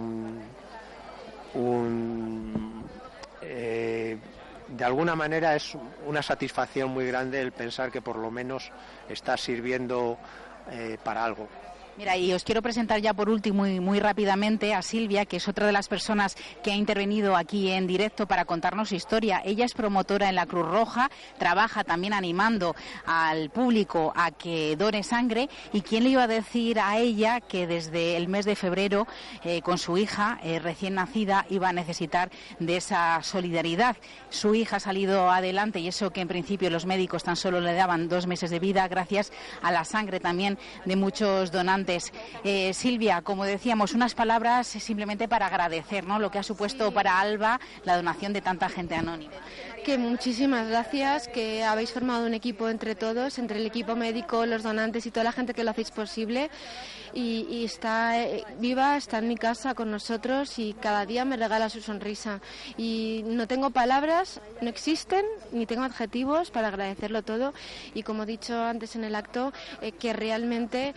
de alguna manera es una satisfacción muy grande el pensar que por lo menos está sirviendo para algo. Mira, y os quiero presentar ya por último y muy rápidamente a Silvia, que es otra de las personas que ha intervenido aquí en directo para contarnos su historia. Ella es promotora en la Cruz Roja, trabaja también animando al público a que done sangre, y quién le iba a decir a ella que desde el mes de febrero con su hija recién nacida iba a necesitar de esa solidaridad. Su hija ha salido adelante, y eso que en principio los médicos tan solo le daban 2 meses de vida, gracias a la sangre también de muchos donantes. Silvia, como decíamos, unas palabras simplemente para agradecer, ¿no?, lo que ha supuesto para Alba la donación de tanta gente anónima. Que muchísimas gracias, que habéis formado un equipo entre todos, entre el equipo médico, los donantes y toda la gente que lo hacéis posible, y está viva, está en mi casa con nosotros y cada día me regala su sonrisa, y no tengo palabras, no existen, ni tengo adjetivos para agradecerlo todo. Y como he dicho antes en el acto, que realmente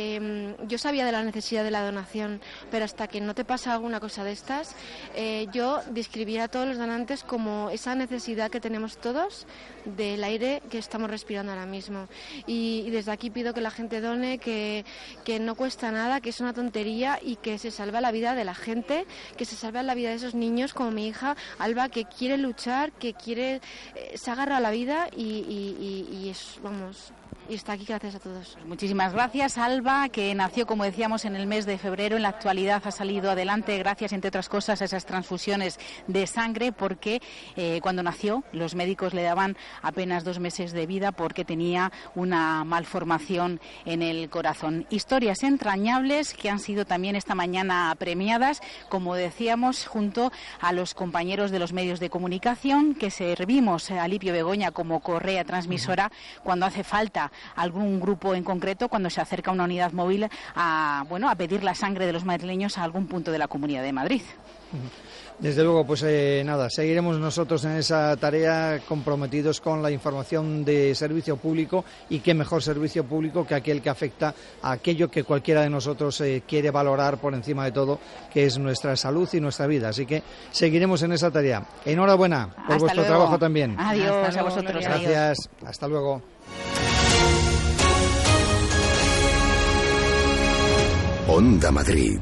yo sabía de la necesidad de la donación, pero hasta que no te pasa alguna cosa de estas, yo describiría a todos los donantes como esa necesidad que tenemos todos del aire que estamos respirando ahora mismo, y desde aquí pido que la gente done, que no cuesta nada, que es una tontería, y que se salva la vida de la gente, que se salva la vida de esos niños como mi hija Alba, que quiere luchar, que quiere se agarra a la vida y está aquí gracias a todos. Pues muchísimas gracias, Alba, que nació, como decíamos, en el mes de febrero. En la actualidad ha salido adelante gracias, entre otras cosas, a esas transfusiones de sangre, porque cuando nació los médicos le daban apenas 2 meses de vida porque tenía una malformación en el corazón. Historias entrañables que han sido también esta mañana premiadas, como decíamos, junto a los compañeros de los medios de comunicación, que servimos a Alipio Begoña como correa transmisora cuando hace falta algún grupo en concreto cuando se acerca una unidad móvil a pedir la sangre de los madrileños a algún punto de la Comunidad de Madrid. Desde luego, pues seguiremos nosotros en esa tarea comprometidos con la información de servicio público, y qué mejor servicio público que aquel que afecta a aquello que cualquiera de nosotros quiere valorar por encima de todo, que es nuestra salud y nuestra vida. Así que seguiremos en esa tarea. Enhorabuena por Hasta vuestro luego. trabajo también. Adiós a vosotros. Gracias. Adiós. Hasta luego. Onda Madrid.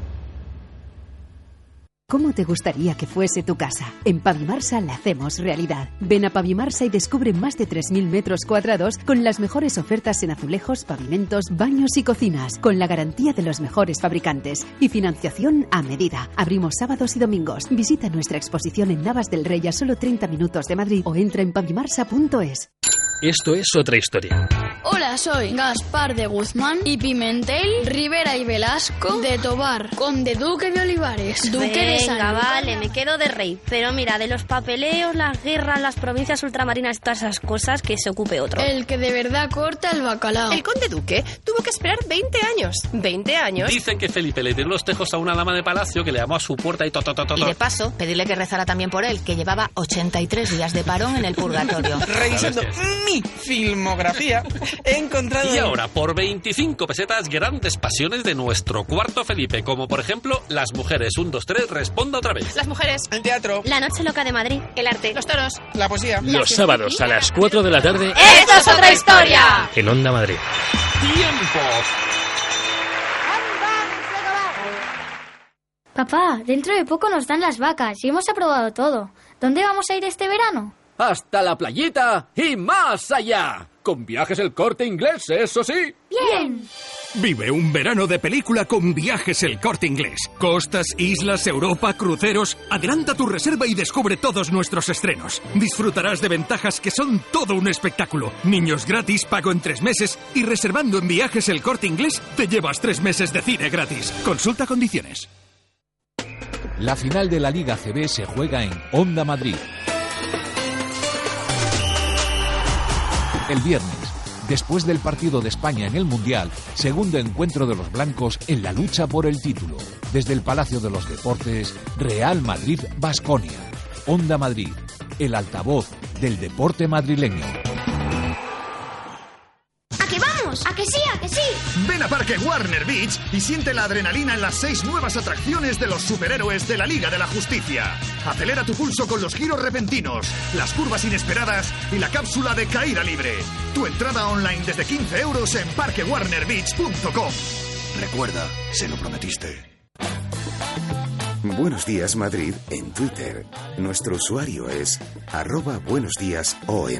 ¿Cómo te gustaría que fuese tu casa? En Pavimarsa la hacemos realidad. Ven a Pavimarsa y descubre más de 3.000 metros cuadrados con las mejores ofertas en azulejos, pavimentos, baños y cocinas, con la garantía de los mejores fabricantes y financiación a medida. Abrimos sábados y domingos. Visita nuestra exposición en Navas del Rey a solo 30 minutos de Madrid o entra en pavimarsa.es. Esto es otra historia. Hola, soy Gaspar de Guzmán y Pimentel, Rivera y Velasco de Tobar, Conde Duque de Olivares, Duque de San. Venga, vale, me quedo de rey. Pero mira, de los papeleos, las guerras, las provincias ultramarinas, todas esas cosas, que se ocupe otro. El que de verdad corta el bacalao. El conde duque tuvo que esperar 20 años. ¿20 años? Dicen que Felipe le dio los tejos a una dama de palacio que le llamó a su puerta y Y de paso, pedirle que rezara también por él, que llevaba 83 días de parón en el purgatorio. Revisando mi filmografía, he encontrado... Y ahora, por 25 pesetas, grandes pasiones de nuestro cuarto Felipe, como por ejemplo, Las mujeres, 1, 2, 3, responda otra vez. Las mujeres, el teatro, la noche loca de Madrid, el arte, los toros, la poesía. Los sábados a las 4 de la tarde. ¡Esto es otra historia! En Onda Madrid. ¡Tiempos! Papá, dentro de poco nos dan las vacas y hemos aprobado todo. ¿Dónde vamos a ir este verano? Hasta la playita y más allá. Con Viajes El Corte Inglés, eso sí. ¡Bien! Vive un verano de película con Viajes El Corte Inglés. Costas, islas, Europa, cruceros. Adelanta tu reserva y descubre todos nuestros estrenos. Disfrutarás de ventajas que son todo un espectáculo. Niños gratis, pago en 3 meses. Y reservando en Viajes El Corte Inglés, te llevas 3 meses de cine gratis. Consulta condiciones. La final de la Liga CB se juega en Onda Madrid. El viernes, después del partido de España en el Mundial, segundo encuentro de los blancos en la lucha por el título. Desde el Palacio de los Deportes, Real Madrid-Baskonia. Onda Madrid, el altavoz del deporte madrileño. ¿A qué vamos? ¿A que sí? ¿A que sí? Ven a Parque Warner Beach y siente la adrenalina en las 6 nuevas atracciones de los superhéroes de la Liga de la Justicia. Acelera tu pulso con los giros repentinos, las curvas inesperadas y la cápsula de caída libre. Tu entrada online desde 15 € en parquewarnerbeach.com. Recuerda, se lo prometiste. Buenos Días Madrid en Twitter. Nuestro usuario es @buenosdíasom.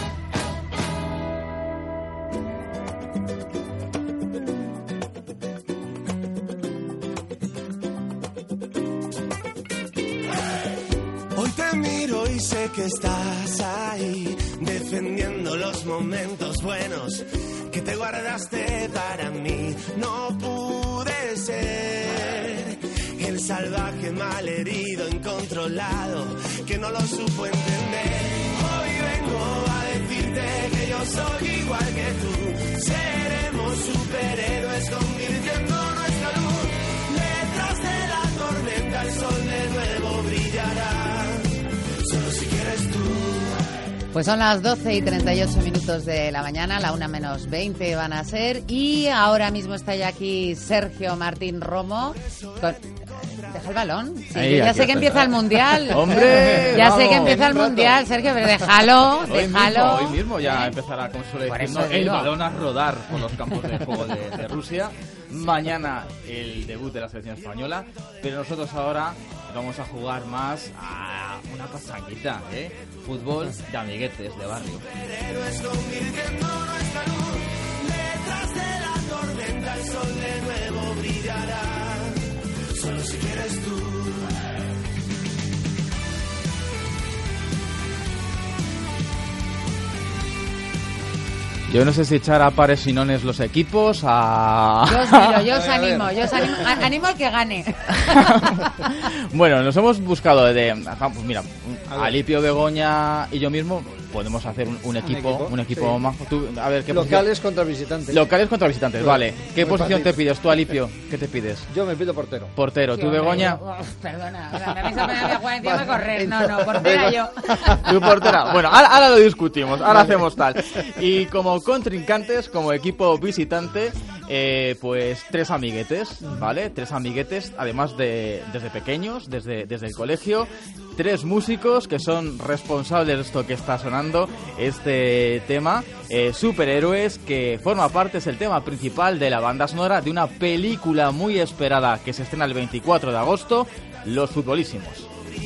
Hoy te miro y sé que estás ahí, defendiendo los momentos buenos que te guardaste para mí. No pude ser el salvaje malherido, incontrolado, que no lo supo entender. Hoy vengo a decirte que yo soy igual que tú. Seremos superhéroes convirtiendo nuestra luz. Detrás de la tormenta el sol de nuevo brillará. Solo si quieres tú. Pues son las 12 y 38 minutos de la mañana, la 1 menos 20 van a ser, y ahora mismo está ya aquí Sergio Martín Romo. Deja el balón. Sí, ahí, ya sé que empieza el Mundial. ¡Hombre! Ya vamos, sé que empieza el Mundial, Sergio, pero déjalo. Hoy mismo ya empezará, como suele decir, el balón a rodar por los campos de juego de Rusia. Mañana el debut de la selección española, pero nosotros ahora vamos a jugar más a una pachanguita, fútbol de amiguetes, de barrio. Héroes convirtiendo nuestra luz. Detrás de la tormenta el sol de nuevo brillará. Solo si quieres tú. Yo no sé si echar a pares y nones los equipos, Yo os animo al que gane. Bueno, nos hemos buscado pues mira, Alipio, Begoña y yo mismo podemos hacer un equipo más. Tú, a ver, ¿qué locales contra visitantes. Locales contra visitantes, vale. ¿Qué posición te pides tú, Alipio? ¿Qué te pides? Yo me pido portero. Portero. ¿Tú, Begoña? Perdona, me vais a poner a jugar encima a correr. No, portera yo. ¿Tú, portera? Bueno, ahora lo discutimos, ahora hacemos tal. Y como contrincantes, como equipo visitante, pues 3 amiguetes, ¿vale? 3 amiguetes, además desde pequeños, desde el colegio. 3 músicos que son responsables de esto que está sonando, este tema, Superhéroes, que forma parte, es el tema principal de la banda sonora de una película muy esperada que se estrena el 24 de agosto, Los Futbolísimos.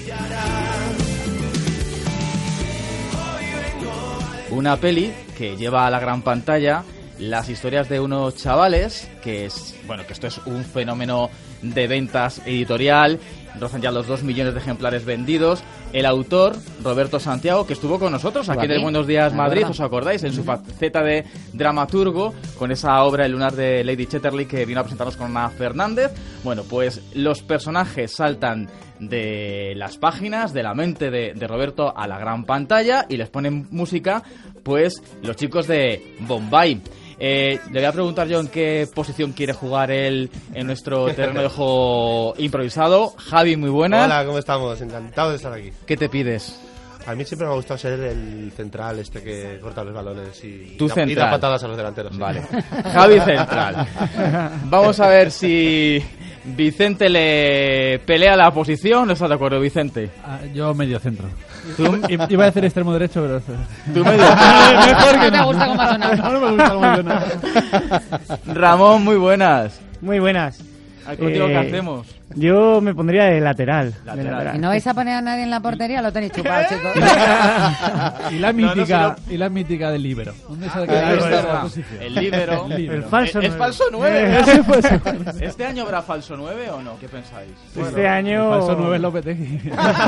Una peli que lleva a la gran pantalla las historias de unos chavales que esto es un fenómeno de ventas editorial, rozan ya los 2 millones de ejemplares vendidos. El autor, Roberto Santiago, que estuvo con nosotros aquí en el Buenos Días Madrid, ¿os acordáis? En su faceta de dramaturgo, con esa obra El lunar de Lady Chatterley que vino a presentarnos con Ana Fernández. Bueno, pues los personajes saltan de las páginas, de la mente de Roberto a la gran pantalla y les ponen música, pues los chicos de Bombay. Le voy a preguntar yo en qué posición quiere jugar él en nuestro terreno de juego improvisado. Javi, muy buenas. Hola, ¿cómo estamos? Encantado de estar aquí. ¿Qué te pides? A mí siempre me ha gustado ser el central que corta los balones y da patadas a los delanteros. Sí. Vale. Javi central. Vamos a ver si Vicente le pelea la posición. ¿No estás de acuerdo, Vicente? Yo medio centro. Iba a decir extremo derecho, pero... Tú medio mejor que no me gusta cómo ha sonado. No me gusta cómo ha sonado. Ramón, muy buenas. Muy buenas. ¿Contigo qué hacemos? Yo me pondría de lateral. ¿Y no vais a poner a nadie en la portería? Lo tenéis chupado, chicos. Y la mítica del líbero. ¿Dónde se ha quedado el líbero? El falso 9. ¿Es falso 9? ¿Este año habrá falso 9 o no? ¿Qué pensáis? Este año... El falso 9 es Lopetegui.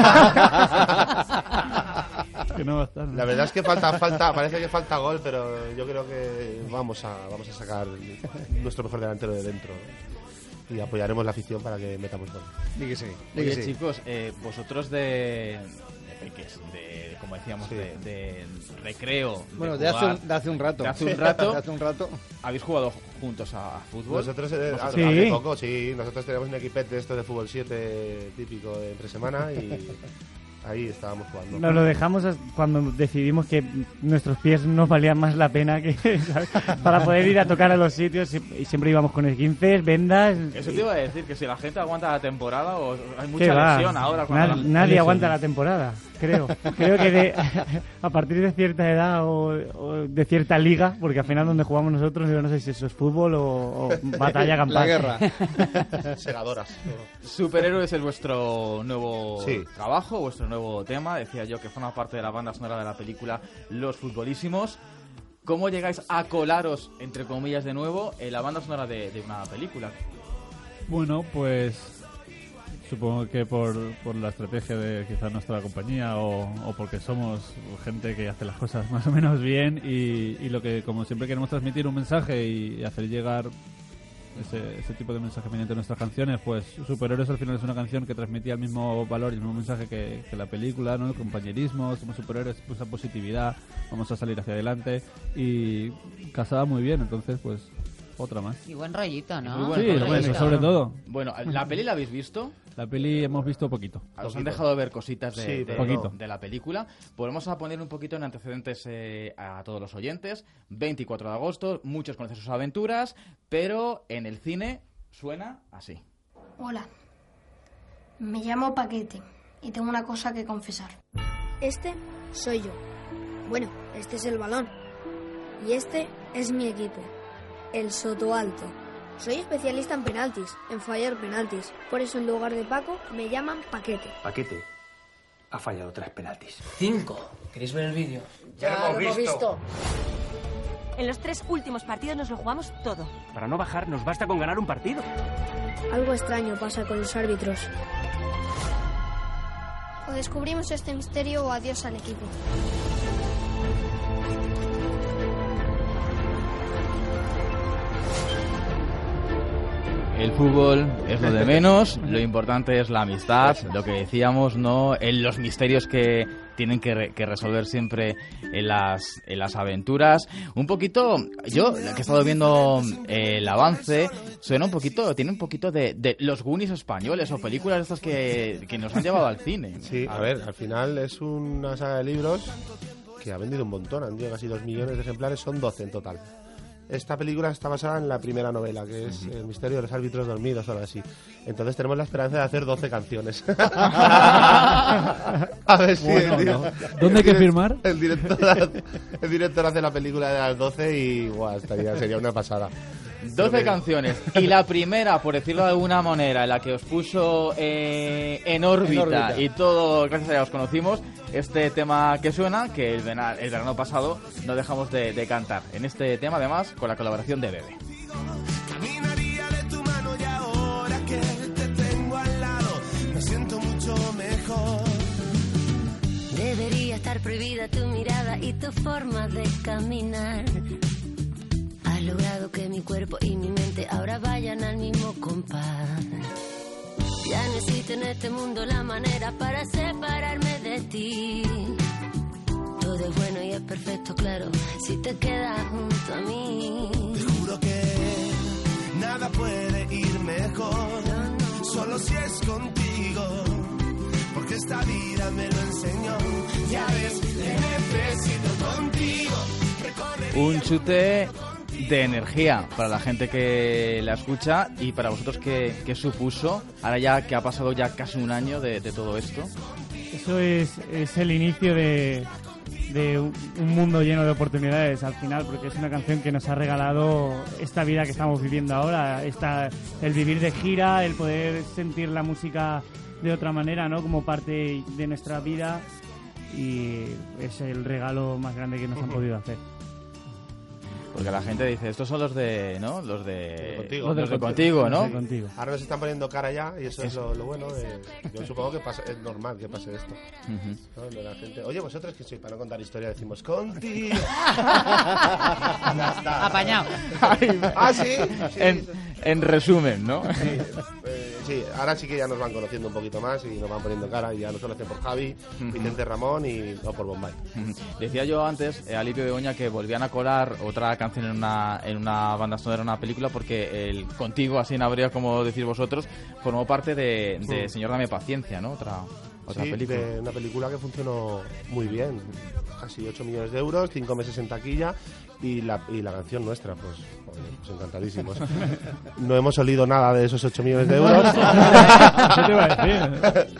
Que no va a estar, ¿no? La verdad es que parece que falta gol, pero yo creo que vamos a sacar nuestro mejor delantero de dentro y apoyaremos la afición para que metamos gol. Oye, chicos, vosotros de peques, como decíamos, de recreo. Bueno, de hace un rato. De hace un rato. ¿Habéis jugado juntos a fútbol? Nosotros hace poco, sí. Nosotros tenemos un equipete de fútbol 7 típico de entre semana y... Ahí estábamos jugando. Nos lo dejamos cuando decidimos que nuestros pies nos valían más la pena que para poder ir a tocar a los sitios y siempre íbamos con esguinces, vendas. Eso te iba a decir, que si la gente aguanta la temporada o hay mucha lesión ahora. Nadie aguanta la temporada, creo. Creo que a partir de cierta edad o de cierta liga, porque al final donde jugamos nosotros, yo no sé si eso es fútbol o batalla campal. La guerra. Segadoras. Superhéroes es vuestro nuevo trabajo, vuestro nuevo tema, decía yo, que forma parte de la banda sonora de la película Los Futbolísimos. ¿Cómo llegáis a colaros, entre comillas, de nuevo en la banda sonora de una película? Bueno, pues supongo que por la estrategia de quizás nuestra compañía o porque somos gente que hace las cosas más o menos bien y lo que, como siempre, queremos transmitir un mensaje y hacer llegar ese tipo de mensaje mediante nuestras canciones, pues Superhéroes al final es una canción que transmitía el mismo valor y el mismo mensaje que la película, ¿no? El compañerismo, somos superhéroes, pues, esa positividad, vamos a salir hacia adelante y casaba muy bien, entonces pues otra más. Y buen rollito, ¿no? Sí, eso sobre todo. Bueno, ¿la peli la habéis visto? La peli hemos visto poquito. Os han dejado de ver cositas de la película. Pues vamos a poner un poquito en antecedentes a todos los oyentes. 24 de agosto, muchos conocen sus aventuras, pero en el cine suena así. Hola, me llamo Paquete y tengo una cosa que confesar. Este soy yo. Bueno, este es el balón. Y este es mi equipo, el Sotoalto. Soy especialista en penaltis, en fallar penaltis. Por eso en lugar de Paco me llaman Paquete. Paquete ha fallado 3 penaltis. 5. ¿Queréis ver el vídeo? Ya lo hemos visto. En los 3 últimos partidos nos lo jugamos todo. Para no bajar nos basta con ganar un partido. Algo extraño pasa con los árbitros. O descubrimos este misterio o adiós al equipo. El fútbol es lo de menos, lo importante es la amistad, lo que decíamos, ¿no? Los misterios que tienen que resolver siempre en las aventuras. Un poquito, yo que he estado viendo el avance, tiene un poquito de los Goonies españoles o películas estas que nos han llevado al cine. Sí, a ver, al final es una saga de libros que ha vendido un montón, han vendido casi 2 millones de ejemplares, son 12 en total. Esta película está basada en la primera novela, que es El misterio de los árbitros dormidos o algo así. Entonces tenemos la esperanza de hacer 12 canciones. A ver si ¿Dónde hay que firmar? El director hace la película de las 12 y sería una pasada. 12 canciones. Y la primera, por decirlo de alguna manera, en la que os puso en órbita y todo, gracias a ella os conocimos, este tema que suena, que el verano pasado no dejamos de cantar. En este tema, además, con la colaboración de Bebe. Caminaría de tu mano y ahora que te tengo al lado, me siento mucho mejor. Debería estar prohibida tu mirada y tu forma de caminar. Has logrado que mi cuerpo y mi mente ahora vayan al mismo compás. Ya no existe en este mundo la manera para separarme de ti. Todo es bueno y es perfecto, claro, si te quedas junto a mí. Te juro que nada puede ir mejor, solo si es contigo, porque esta vida me lo enseñó. Ya ves, te necesito contigo. Un chute de energía para la gente que la escucha y para vosotros que supuso, ahora ya que ha pasado ya casi un año de todo esto. Eso es el inicio de un mundo lleno de oportunidades al final, porque es una canción que nos ha regalado esta vida que estamos viviendo ahora, el vivir de gira, el poder sentir la música de otra manera, ¿no? Como parte de nuestra vida, y es el regalo más grande que nos han podido hacer. Porque la gente dice, estos son los de, ¿no? Los de contigo, ¿no? Ahora nos están poniendo cara ya y eso es lo bueno. Yo supongo que es normal que pase esto. ¿No? La gente, oye, vosotros que sois para no contar historia decimos contigo. Ya está. Apañado. Sí. En resumen, ¿no? Sí, ahora sí que ya nos van conociendo un poquito más y nos van poniendo cara y ya nos conocen por Javi, Vicente Ramón o por Bombay. Decía yo antes, a Limpio Begoña, que volvían a colar otra canción en una banda sonora, en una película, porque el Contigo, así en habría como decir vosotros, formó parte de Señor Dame Paciencia, ¿no? Otra película. De una película que funcionó muy bien. Casi 8 millones de euros, 5 meses en taquilla y la canción nuestra, pues encantadísimos. No hemos olido nada de esos 8 millones de euros. Eso te iba a decir.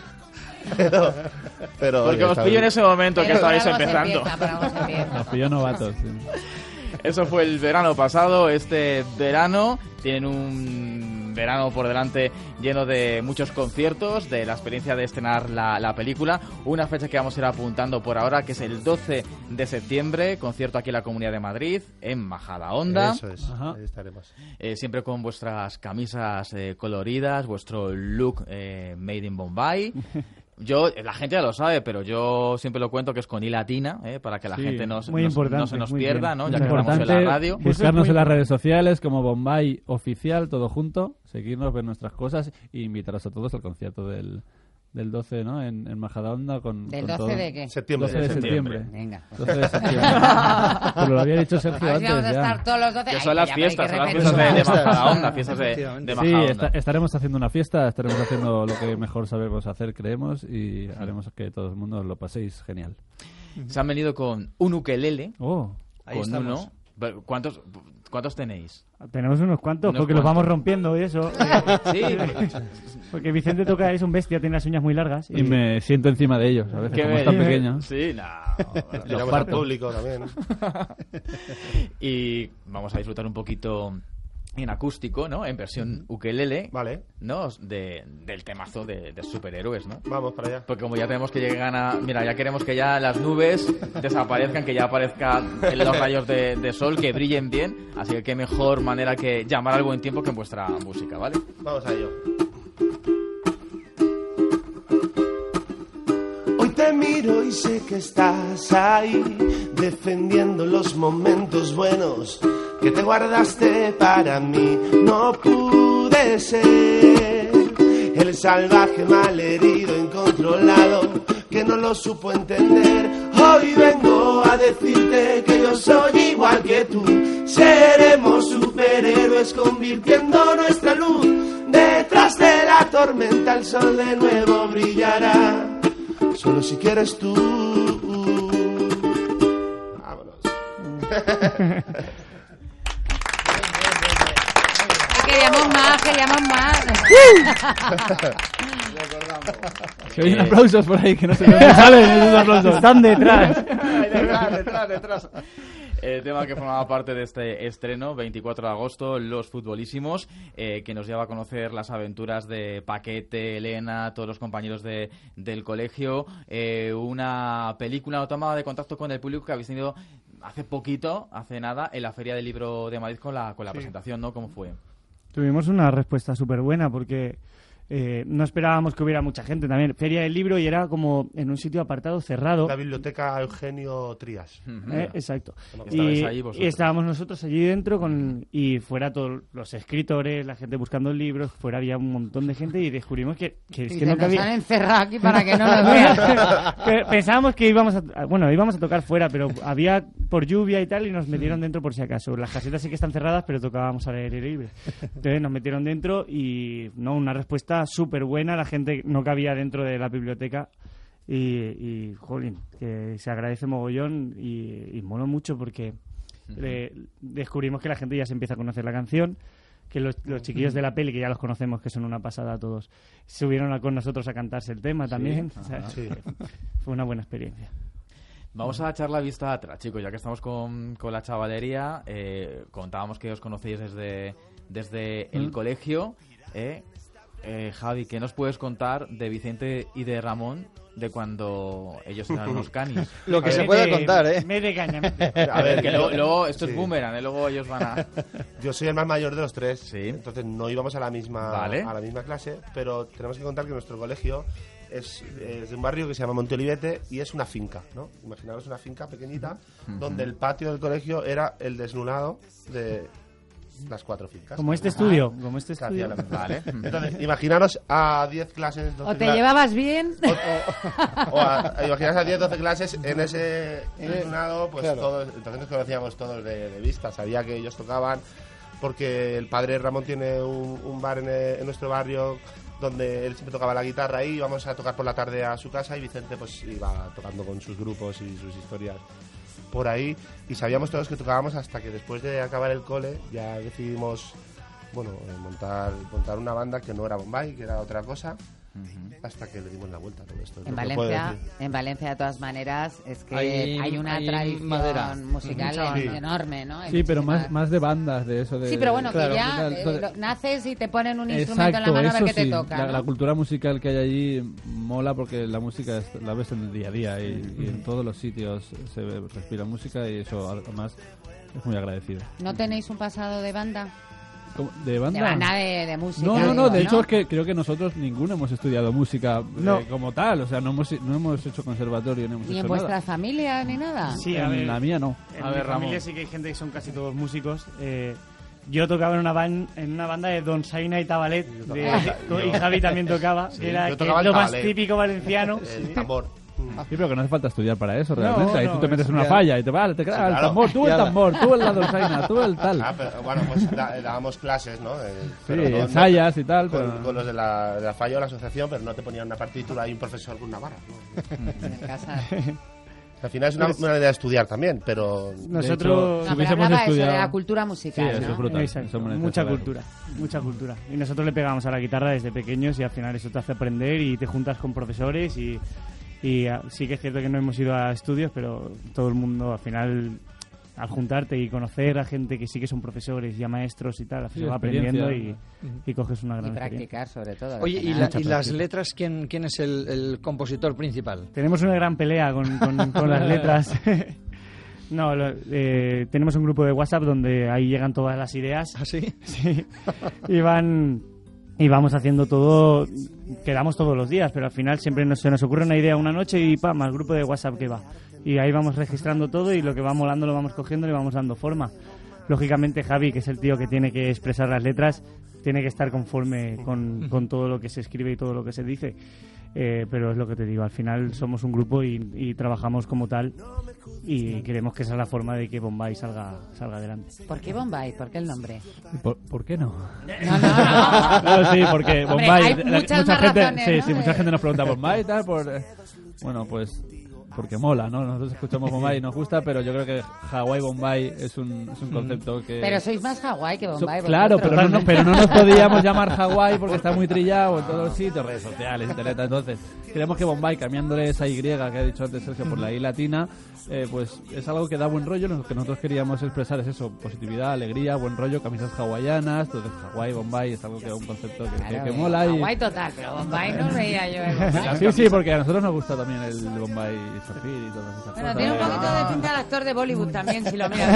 Pero porque os pillo en ese momento que estáis empezando. Nos pilló novatos. Sí. Eso fue el verano pasado. Este verano tienen un verano por delante lleno de muchos conciertos, de la experiencia de estrenar la película. Una fecha que vamos a ir apuntando por ahora, que es el 12 de septiembre, concierto aquí en la Comunidad de Madrid, en Majadahonda. Eso es, ahí estaremos. Siempre con vuestras camisas coloridas, vuestro look made in Bombay. La gente ya lo sabe, pero yo siempre lo cuento que es con I latina, para que la gente no se nos pierda, ¿no? Ya que estamos en la radio. Buscarnos en las redes sociales como Bombay Oficial, todo junto, seguirnos, ver nuestras cosas e invitaros a todos al concierto del 12, ¿no? En Majadahonda con ¿Del con 12 todo. de qué? 12 de septiembre. Venga. 12 de septiembre. Pero lo había dicho Sergio antes. Vamos a estar todos los 12. Que son las fiestas de Majadahonda, fiestas de Majadahonda. Sí, estaremos haciendo una fiesta, estaremos haciendo lo que mejor sabemos hacer, creemos, y haremos que todo el mundo lo paséis genial. Se han venido con un ukelele. Oh, ahí estamos. ¿Cuántos tenéis? Tenemos unos cuantos, porque los vamos rompiendo y eso. Sí. Porque Vicente toca, es un bestia, tiene las uñas muy largas. Y me siento encima de ellos, a veces, como están pequeños. Sí, Tiramos al público también. Y vamos a disfrutar un poquito en acústico, ¿no? En versión ukelele, vale, ¿no? Del temazo de superhéroes, ¿no? Vamos para allá. Porque como ya tenemos que llegar mira, ya queremos que ya las nubes desaparezcan, que ya aparezcan los rayos de sol, que brillen bien, así que qué mejor manera que llamar al buen tiempo que en vuestra música, ¿vale? Vamos a ello. Hoy te miro y sé que estás ahí, defendiendo los momentos buenos que te guardaste para mí. No pude ser el salvaje malherido, incontrolado, que no lo supo entender. Hoy vengo a decirte que yo soy igual que tú. Seremos superhéroes convirtiendo nuestra luz. Detrás de la tormenta el sol de nuevo brillará. Solo si quieres tú. Vámonos. Queríamos más. Que hay aplausos por ahí, que no sé dónde salen esos aplausos. Están detrás. detrás. El tema que formaba parte de este estreno, 24 de agosto, Los Futbolísimos, que nos lleva a conocer las aventuras de Paquete, Elena, todos los compañeros del colegio. Una película, una toma de contacto con el público que habéis tenido hace nada, en la Feria del Libro de Madrid con la presentación, ¿no? ¿Cómo fue? Tuvimos una respuesta súper buena porque no esperábamos que hubiera mucha gente también. Feria del Libro y era como en un sitio apartado cerrado. La biblioteca Eugenio Trías. Exacto. Y estábamos nosotros allí dentro y fuera todos los escritores, la gente buscando libros, fuera había un montón de gente y descubrimos que es que no cabía. Nos han encerrado aquí para que no nos vean. Pensábamos que íbamos a tocar fuera, pero había por lluvia y tal y nos metieron dentro por si acaso. Las casetas sí que están cerradas, pero tocábamos al aire libre. Entonces nos metieron dentro y una respuesta súper buena. La gente no cabía dentro de la biblioteca y jolín, que se agradece mogollón y mola mucho porque descubrimos que la gente ya se empieza a conocer la canción, que los chiquillos de la peli, que ya los conocemos, que son una pasada todos, subieron con nosotros a cantarse el tema también. O sea, fue una buena experiencia. Vamos a echar la vista atrás, chicos, ya que estamos con la chavalería. Contábamos que os conocéis desde el colegio. Javi, ¿qué nos puedes contar de Vicente y de Ramón de cuando ellos eran unos canis? Lo que se puede contar, ¿eh? Me de caña. A ver, que luego esto es boomerang, ¿eh? Luego ellos van a... Yo soy el más mayor de los tres, sí. Entonces no íbamos a la misma clase, pero tenemos que contar que nuestro colegio es de un barrio que se llama Monteolivete y es una finca, ¿no? Imaginaros una finca pequeñita donde el patio del colegio era el desnudado de las 4 fincas. Como este estudio. Vale. Entonces, imaginaros a 10 clases... 12 o te llevabas bien... imaginaros a 10, 12 clases en ese desnudado, pues claro. Todos, entonces nos conocíamos todos de vista. Sabía que ellos tocaban porque el padre Ramón tiene un bar en nuestro barrio donde él siempre tocaba la guitarra ahí, íbamos a tocar por la tarde a su casa y Vicente pues iba tocando con sus grupos y sus historias por ahí, y sabíamos todos que tocábamos hasta que después de acabar el cole ya decidimos montar una banda que no era Bombay, que era otra cosa, hasta que le dimos la vuelta a todo esto. En Valencia de todas maneras es que hay una tradición musical enorme, ¿no? Sí, pero más de bandas de eso. Sí, pero bueno, claro, que ya naces y te ponen un instrumento en la mano a ver qué te toca. La cultura musical que hay allí mola porque la música la ves en el día a día y en todos los sitios se respira música y eso además es muy agradecido. ¿No tenéis un pasado de banda? ¿De banda? De música. No, de hecho es que creo que nosotros ninguno hemos estudiado música como tal, o sea, no hemos hecho conservatorio ni hemos hecho ¿Ni en vuestra familia ni nada? Sí, en la mía no. En mi familia sí que hay gente que son casi todos músicos. Yo tocaba en una banda de Don Saina y Tabalet, y Javi también tocaba, que era lo más típico valenciano. El tambor. Sí, pero que no hace falta estudiar para eso, realmente. Ahí tú te metes en una falla y te quedas el tambor, tú el tambor, tú el la dolzaina, tú el tal. Pero bueno, pues dábamos clases, ¿no? Ensayas y tal. Con los de la falla o la asociación, pero no te ponían una partitura y un profesor con una vara, ¿no? En casa. Al final es una manera de estudiar también, pero... Nosotros hubiésemos estudiado... de la cultura musical, sí, eso es brutal. Exacto. Mucha cultura. Y nosotros le pegamos a la guitarra desde pequeños y al final eso te hace aprender y te juntas con profesores y sí que es cierto que no hemos ido a estudios, pero todo el mundo al final, al juntarte y conocer a gente que sí que son profesores y a maestros y tal, al final va aprendiendo y coges una gran practicar sobre todo. Oye, ¿y las letras? ¿Quién es el compositor principal? Tenemos una gran pelea con las letras. No, tenemos un grupo de WhatsApp donde ahí llegan todas las ideas. ¿Ah, sí? Sí. Y vamos haciendo todo, quedamos todos los días, pero al final siempre se nos ocurre una idea una noche y ¡pam!, al grupo de WhatsApp que va. Y ahí vamos registrando todo y lo que va molando lo vamos cogiendo y le vamos dando forma. Lógicamente Javi, que es el tío que tiene que expresar las letras, tiene que estar conforme con todo lo que se escribe y todo lo que se dice. pero es lo que te digo, al final somos un grupo y trabajamos como tal y queremos que esa es la forma de que Bombay salga adelante. ¿Por qué Bombay? ¿Por qué el nombre? ¿Por qué no? No. Sí, porque Hombre, Bombay, hay muchas más razones, ¿no? Sí, mucha gente nos pregunta Bombay y tal, bueno, pues porque mola, ¿no? Nosotros escuchamos Bombay y nos gusta, pero yo creo que Hawái Bombay es un concepto que... Pero sois más Hawái que Bombay. Claro, pero no nos podíamos llamar Hawái porque está muy trillado en todos los sitios, redes sociales, internet. Entonces, creemos que Bombay, cambiándole esa Y que ha dicho antes Sergio por la I latina, pues es algo que da buen rollo. Lo que nosotros queríamos expresar es eso, positividad, alegría, buen rollo, camisas hawaianas. Entonces, Hawái, Bombay es algo que es un concepto que mola. Hawái total, pero Bombay no veía yo. Sí, porque a nosotros nos gusta también el Bombay Safir y todas esas cosas. Bueno, tiene un poquito de pinta de actor de Bollywood también, si lo miras.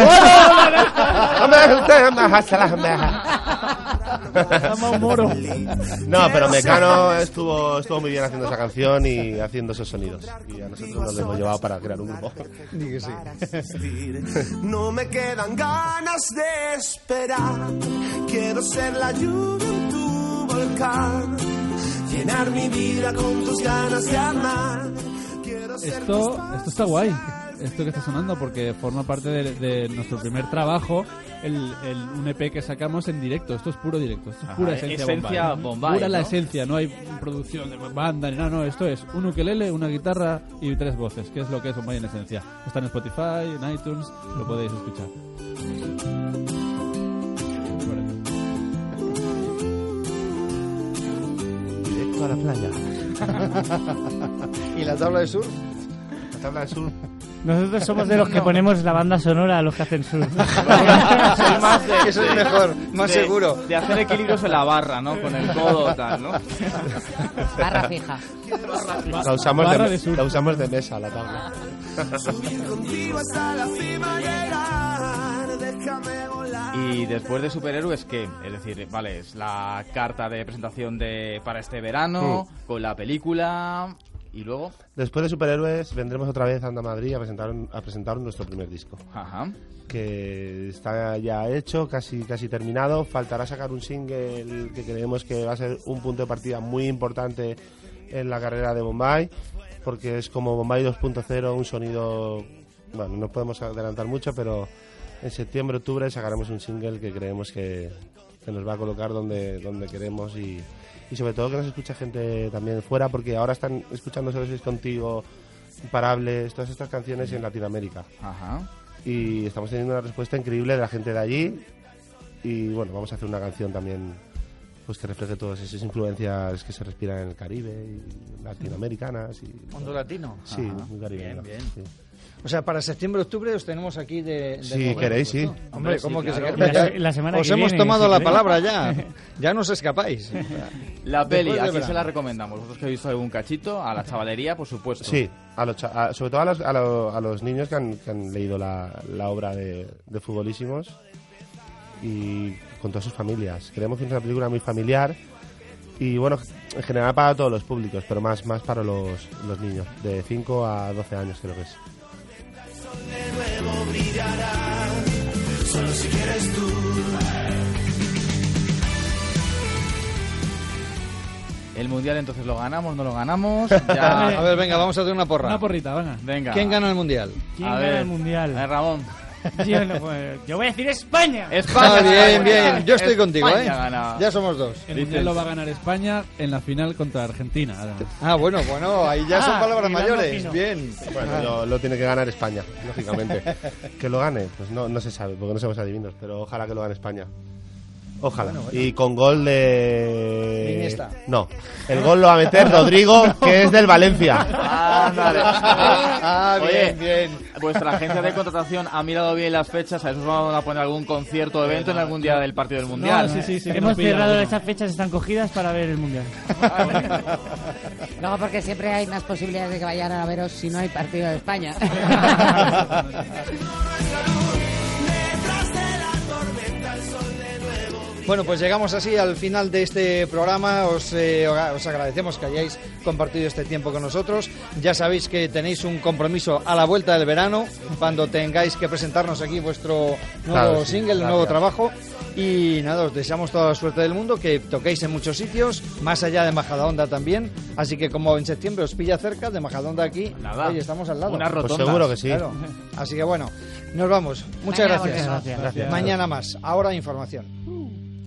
No, pero Mecano estuvo muy bien haciendo esa canción y haciendo esos sonidos. Y a nosotros nos lo hemos llevado para crear un grupo. Di que sí. No me quedan ganas de esperar. Quiero ser la lluvia en tu volcán, llenar mi vida con tus ganas de amar. Esto está guay, esto que está sonando, porque forma parte de nuestro primer trabajo, un EP que sacamos en directo. Esto es puro directo, esto es pura esencia Bombay, pura, ¿no? La esencia, no hay producción de banda ni nada, no, esto es un ukelele, una guitarra y 3 voces, que es lo que es Bombay en esencia. Está en Spotify, en iTunes, lo podéis escuchar. Directo a la playa. ¿Y la tabla de surf? La tabla de surf. Nosotros somos de los que ponemos la banda sonora a los que hacen surf. Eso es mejor, más seguro. De hacer equilibrios en la barra, ¿no? Con el codo tal, ¿no? Barra fija. La usamos de mesa, la tabla. Y después de Superhéroes, ¿qué? Es decir, vale, es la carta de presentación para este verano, con la película, y luego... Después de Superhéroes vendremos otra vez a Andamadrid a presentar nuestro primer disco. Ajá. Que está ya hecho, casi terminado. Faltará sacar un single que creemos que va a ser un punto de partida muy importante en la carrera de Bombay, porque es como Bombay 2.0, un sonido... Bueno, no podemos adelantar mucho, pero en septiembre, octubre sacaremos un single que creemos que nos va a colocar donde queremos y sobre todo que nos escucha gente también fuera, porque ahora están escuchando Solo Sois Contigo, Imparables, todas estas canciones en Latinoamérica. Ajá. Y estamos teniendo una respuesta increíble de la gente de allí y bueno, vamos a hacer una canción también pues que refleje todas esas influencias que se respiran en el Caribe y latinoamericanas. ¿Mundo latino? Sí, muy caribeño. Bien. Sí. O sea, para septiembre-octubre os tenemos aquí de si queréis, sí. Hombre, ¿cómo sí, que claro. se queréis? La semana os que hemos viene, tomado si la queréis. palabra ya. Ya no os escapáis. La peli, Después de ¿a quién verano. se la recomendamos? ¿Vosotros que habéis visto algún cachito? A la chavalería, por supuesto. Sí, sobre todo a los niños que han leído la obra de Futbolísimos y con todas sus familias. Creemos que es una película muy familiar y bueno, en general para todos los públicos, pero más para los niños, de 5 a 12 años creo que es. De nuevo brillará, solo si quieres tú. El Mundial entonces lo ganamos, no lo ganamos. Ya... A ver, venga, vamos a hacer una porra. Una porrita, venga. ¿Quién gana el Mundial? ¿Quién gana el Mundial? Ramón. Yo voy a decir España. Bien. Yo estoy contigo, ¿eh? Gana. Ya somos dos. El Mundial lo va a ganar España en la final contra Argentina. Bueno, ahí ya son palabras mayores. fino. Bien. Bueno, lo tiene que ganar España, lógicamente. Que lo gane, pues no se sabe, porque no somos adivinos, pero ojalá que lo gane España. Ojalá. Bueno. Y con gol de... Iniesta. No, el gol lo va a meter Rodrigo, que es del Valencia. Bien. Vuestra agencia de contratación ha mirado bien las fechas. A eso os van a poner algún concierto o evento en algún día del partido del Mundial. No, sí. Hemos cerrado esas fechas, están cogidas para ver el Mundial. Luego porque siempre hay más posibilidades de que vayan a veros si no hay partido de España. Bueno, pues llegamos así al final de este programa. Os agradecemos que hayáis compartido este tiempo con nosotros. Ya sabéis que tenéis un compromiso a la vuelta del verano, cuando tengáis que presentarnos aquí vuestro nuevo single, nuevo trabajo. Y nada, os deseamos toda la suerte del mundo, que toquéis en muchos sitios, más allá de Majadahonda también. Así que como en septiembre os pilla cerca, de Majadahonda aquí, oye, estamos al lado. Una rotonda. Pues seguro que sí. Claro. Así que bueno, nos vamos. Muchas gracias. Gracias. Mañana más. Ahora información.